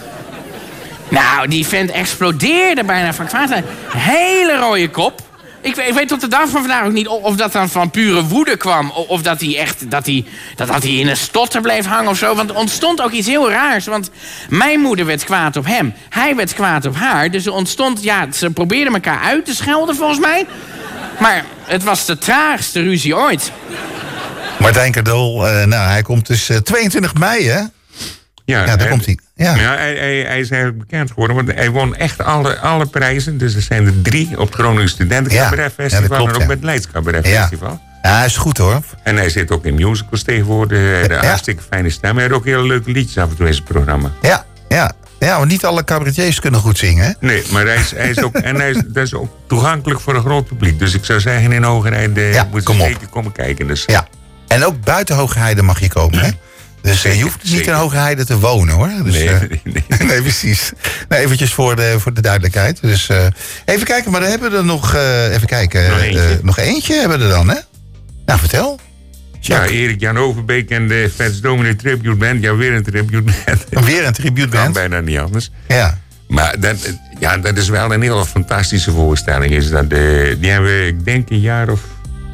Nou, die vent explodeerde bijna van kwaadheid. Hele rode kop. Ik weet, ik weet tot de dag van vandaag ook niet of dat dan van pure woede kwam. Of dat hij echt dat hij, dat, dat hij in een stotter bleef hangen of zo. Want er ontstond ook iets heel raars. Want mijn moeder werd kwaad op hem. Hij werd kwaad op haar. Dus er ontstond, ja, ze probeerden elkaar uit te schelden volgens mij. Maar het was de traagste ruzie ooit. Martijn Kardol, uh, nou, hij komt dus uh, tweeëntwintig mei, hè? Ja, ja, daar komt hij. Ja, ja hij, hij, hij is eigenlijk bekend geworden, want hij won echt alle, alle prijzen. Dus er zijn er drie op het Groningen Studenten Cabaret Festival. Ja, klopt, en ook ja. met het Leids Cabaret Festival. Ja. ja, hij is goed hoor. En hij zit ook in musicals tegenwoordig. Hij heeft een ja. hartstikke fijne stem. Hij heeft ook hele leuke liedjes af en toe in zijn programma. Ja, ja. Ja, maar niet alle cabaretiers kunnen goed zingen, hè? Nee, maar hij is, hij is ook, en hij is, dat is ook toegankelijk voor een groot publiek. Dus ik zou zeggen, in Hogerheide ja, moet je zeker komen kijken. Dus. Ja, en ook buiten Hogerheide mag je komen, hè? Dus zeker, je hoeft niet zeker. in Hogerheide te wonen, hoor. Dus, nee, uh, nee, nee. nee, precies. Nou, eventjes voor de, voor de duidelijkheid. Dus uh, even kijken, maar dan hebben we er nog... Uh, even kijken. Nog eentje. Uh, nog eentje hebben we er dan, hè? Nou, vertel. Jacques. Ja, Erik Jan Overbeek en de Fats Domino Tribute Band. Ja, weer een tribute band. Weer een tribute band? Kan bijna niet anders. Ja. Maar dat, ja, dat is wel een heel fantastische voorstelling. Is dat, uh, die hebben we, ik denk, een jaar of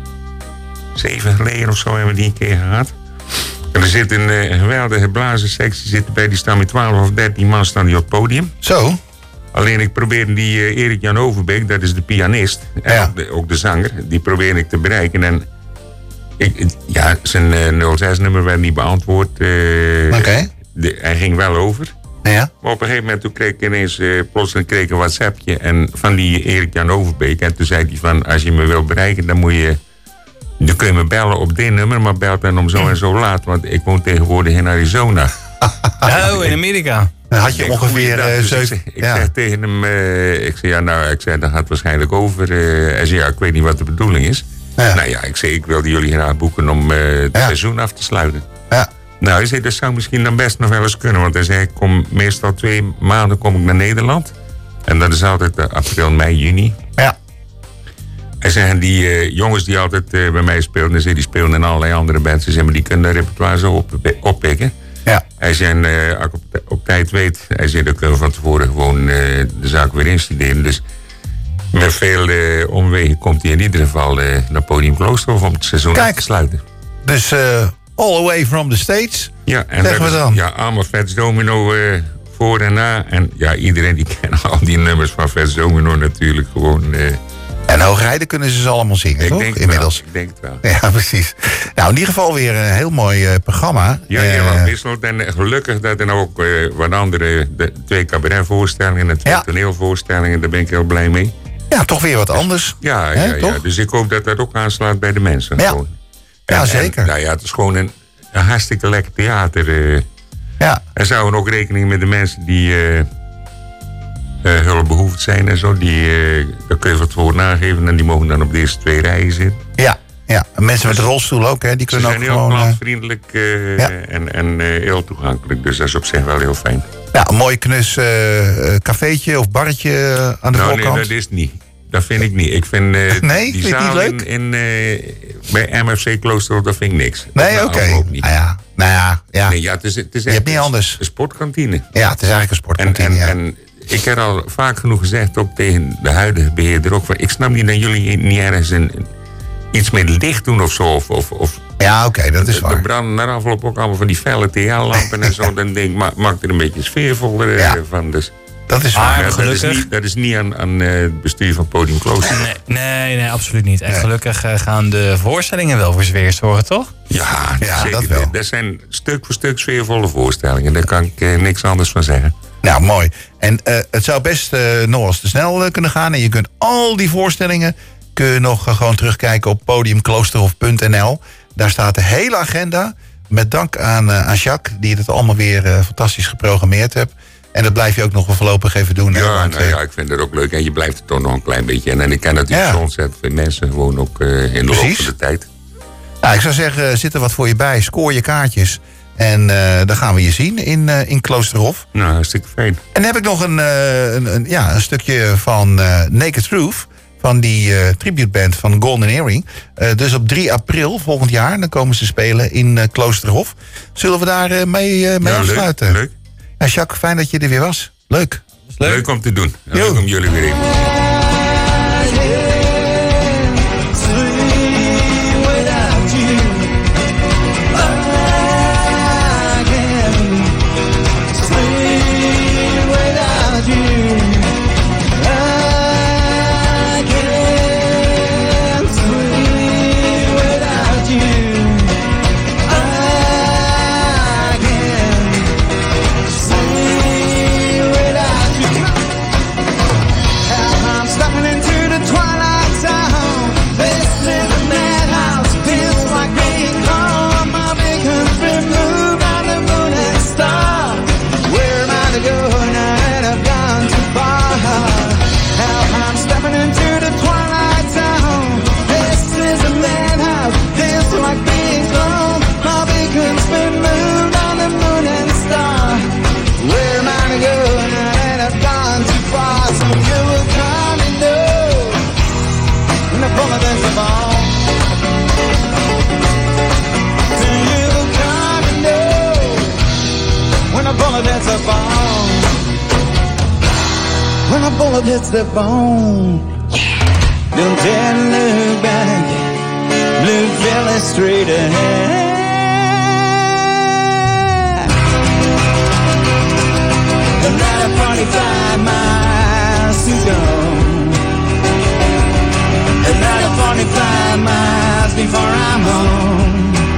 zeven geleden of zo hebben we die een keer gehad. En er zit een uh, geweldige blazerssectie. Zit bij die staan met twaalf of dertien man staan die op het podium. Zo. Alleen ik probeerde die uh, Erik Jan Overbeek, dat is de pianist. En ja. ook, de, ook de zanger. Die probeerde ik te bereiken. En ik, ja, zijn uh, nul zes nummer werd niet beantwoord. Uh, Oké. Okay. Hij ging wel over. Ja. Maar op een gegeven moment toen kreeg ik ineens uh, plotseling kreeg ik een WhatsAppje. En van die Erik Jan Overbeek. En toen zei hij van, als je me wil bereiken, dan moet je... Dan kun je me bellen op dit nummer, maar bel dan om zo en zo laat. Want ik woon tegenwoordig in Arizona. Oh, in Amerika. Dan had je ongeveer uh, dus zeven... Ik, ik ja. zeg tegen hem, uh, ik zei, ja, nou, ik zei, dat gaat waarschijnlijk over. Uh, hij zei, ja, ik weet niet wat de bedoeling is. Ja. Nou ja, ik zei, ik wilde jullie graag boeken om uh, het ja. seizoen af te sluiten. Ja. Nou, hij zei, dat zou misschien dan best nog wel eens kunnen. Want hij zei, ik kom meestal twee maanden kom ik naar Nederland. En dat is altijd uh, april, mei, juni. Ja. Hij zei, en die uh, jongens die altijd uh, bij mij speelden, zei, die speelden in allerlei andere bands. Hij zei, maar die kunnen dat repertoire zo op, oppikken. Ja. Hij zei, uh, als ik op, op tijd weet, hij zei, dan kunnen we van tevoren gewoon uh, de zaak weer instuderen. Dus met veel uh, omwegen komt hij in ieder geval uh, naar Podium Kloosterhof om het seizoen af te sluiten. Dus uh, all the way from the States, ja, en zeggen we dan. Is, ja, allemaal Fats Domino uh, voor en na. En ja, iedereen die kent al die nummers van Fats Domino natuurlijk gewoon... Uh, En Hoogrijden kunnen ze ze allemaal zingen, ik toch? Denk Inmiddels. Wel, ik denk het wel. Ja, precies. Nou, in ieder geval weer een heel mooi uh, programma. Ja, uh, heel afwisselend. En gelukkig dat er nou ook uh, wat andere... De, twee cabaretvoorstellingen en twee ja. toneelvoorstellingen. Daar ben ik heel blij mee. Ja, toch weer wat anders. Ja, ja, He, ja, ja. Dus ik hoop dat dat ook aanslaat bij de mensen. Ja, gewoon. ja en, zeker. En, nou ja, het is gewoon een, een hartstikke lekker theater. Uh, ja. Er zouden ook rekening met de mensen die... Uh, Uh, hulpbehoefd zijn en zo, die, uh, daar kun je wat voor nageven en die mogen dan op de eerste twee rijen zitten. Ja, ja. Mensen met een rolstoel ook, hè, die kunnen ook gewoon... Ze zijn heel klantvriendelijk uh, ja. en, en uh, heel toegankelijk, dus dat is op zich wel heel fijn. Ja, een mooi knus uh, cafeetje of barretje aan de nou, voorkant. Nee, dat is niet. Dat vind ik niet. Ik vind uh, nee, die vind zaal niet leuk? in, in, uh, bij M F C Kloosterhof, dat vind ik niks. Nee, oké. Okay. Ah, ja. Nou ja, ja. Nee, ja, het is, het is je hebt niet anders. Een sportkantine. Ja, het is eigenlijk een sportkantine, en, en, ja. En, ik heb al vaak genoeg gezegd, ook tegen de huidige beheerder ook, van, ik snap niet dat jullie niet ergens een, iets met licht doen of zo. Of, of, of ja, oké, okay, dat is waar. Er branden naar afloop ook allemaal van die felle T L-lampen en zo. Dan denk ik, ma maak er een beetje sfeervoller ja. van. Dus, dat is waar. Ja, dat, is niet, dat is niet aan, aan uh, het bestuur van Podium Klooster. Nee, nee, nee, absoluut niet. En nee. gelukkig uh, gaan de voorstellingen wel voor sfeer zorgen, toch? Ja, ja zeker. Dat wel. Dat zijn stuk voor stuk sfeervolle voorstellingen. Daar kan ik uh, niks anders van zeggen. Nou, mooi. En uh, het zou best uh, nog eens te snel uh, kunnen gaan. En je kunt al die voorstellingen kun je nog uh, gewoon terugkijken op podium kloosterhof punt n l. Daar staat de hele agenda met dank aan, uh, aan Jacques, die het allemaal weer uh, fantastisch geprogrammeerd heeft. En dat blijf je ook nog wel voorlopig even doen. Ja, hè, want, nou ja, ik vind het ook leuk. En je blijft er toch nog een klein beetje. En, en ik ken natuurlijk Ja. zo ontzettend veel mensen gewoon ook uh, in de loop van de tijd. Nou, ik zou zeggen, zit er wat voor je bij. Scoor je kaartjes. En uh, dan gaan we je zien in, uh, in Kloosterhof. Nou, hartstikke fijn. En dan heb ik nog een, uh, een, een, ja, een stukje van uh, Naked Truth. Van die uh, tributeband van Golden Earring. Uh, dus op drie april volgend jaar. Dan komen ze spelen in uh, Kloosterhof. Zullen we daar uh, mee, uh, mee Ja, afsluiten? leuk, leuk. Ja, Jacques, fijn dat je er weer was. Leuk. Leuk. leuk om te doen. Leuk om jullie weer even te zien. That's a bone. When a bullet hits the bone, yeah. Don't dare look back. Look fairly straight ahead. Another forty-five miles to go. Another forty-five miles before I'm home.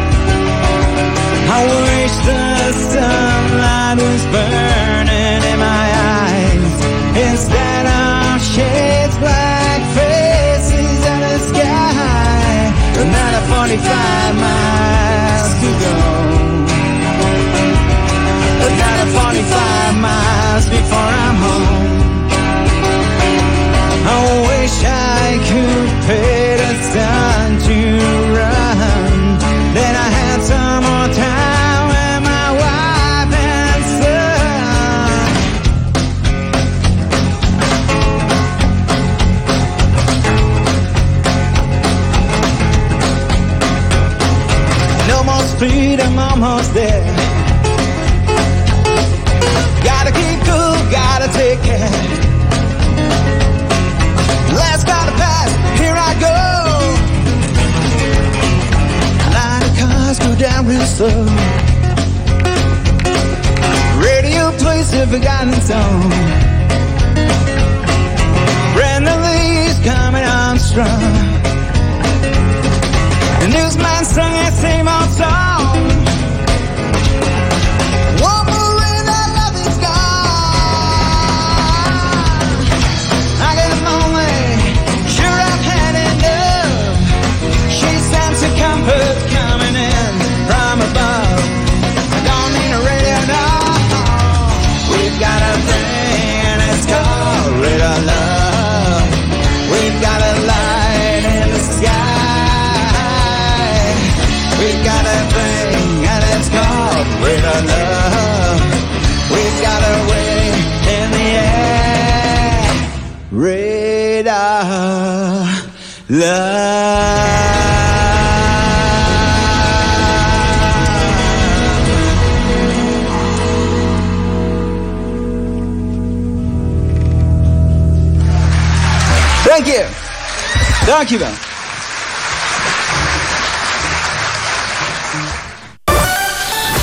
I wish the sunlight was burning in my eyes instead of shades, black faces in the sky. Another forty-five miles to go. Another forty-five miles before I'm home. I wish I could pay the sun to run. Then I had some more time with my wife and son. No more speed, I'm almost there. Gotta keep cool, gotta take care. Last gotta pass, here I go. Cars go down real slow. Radio plays a forgotten song. Brandon Lee's coming on strong. The newsman sung that same old song. One more in that love is gone. I get lonely, sure I've had enough. She sends a comfort coming in from above. I don't need a radio, no. We've got a thing and it's called radar love. We've got a light in the sky. We've got a thing and it's called radar love. We've got a way in the air. Radar love. Thank you. Dank je wel.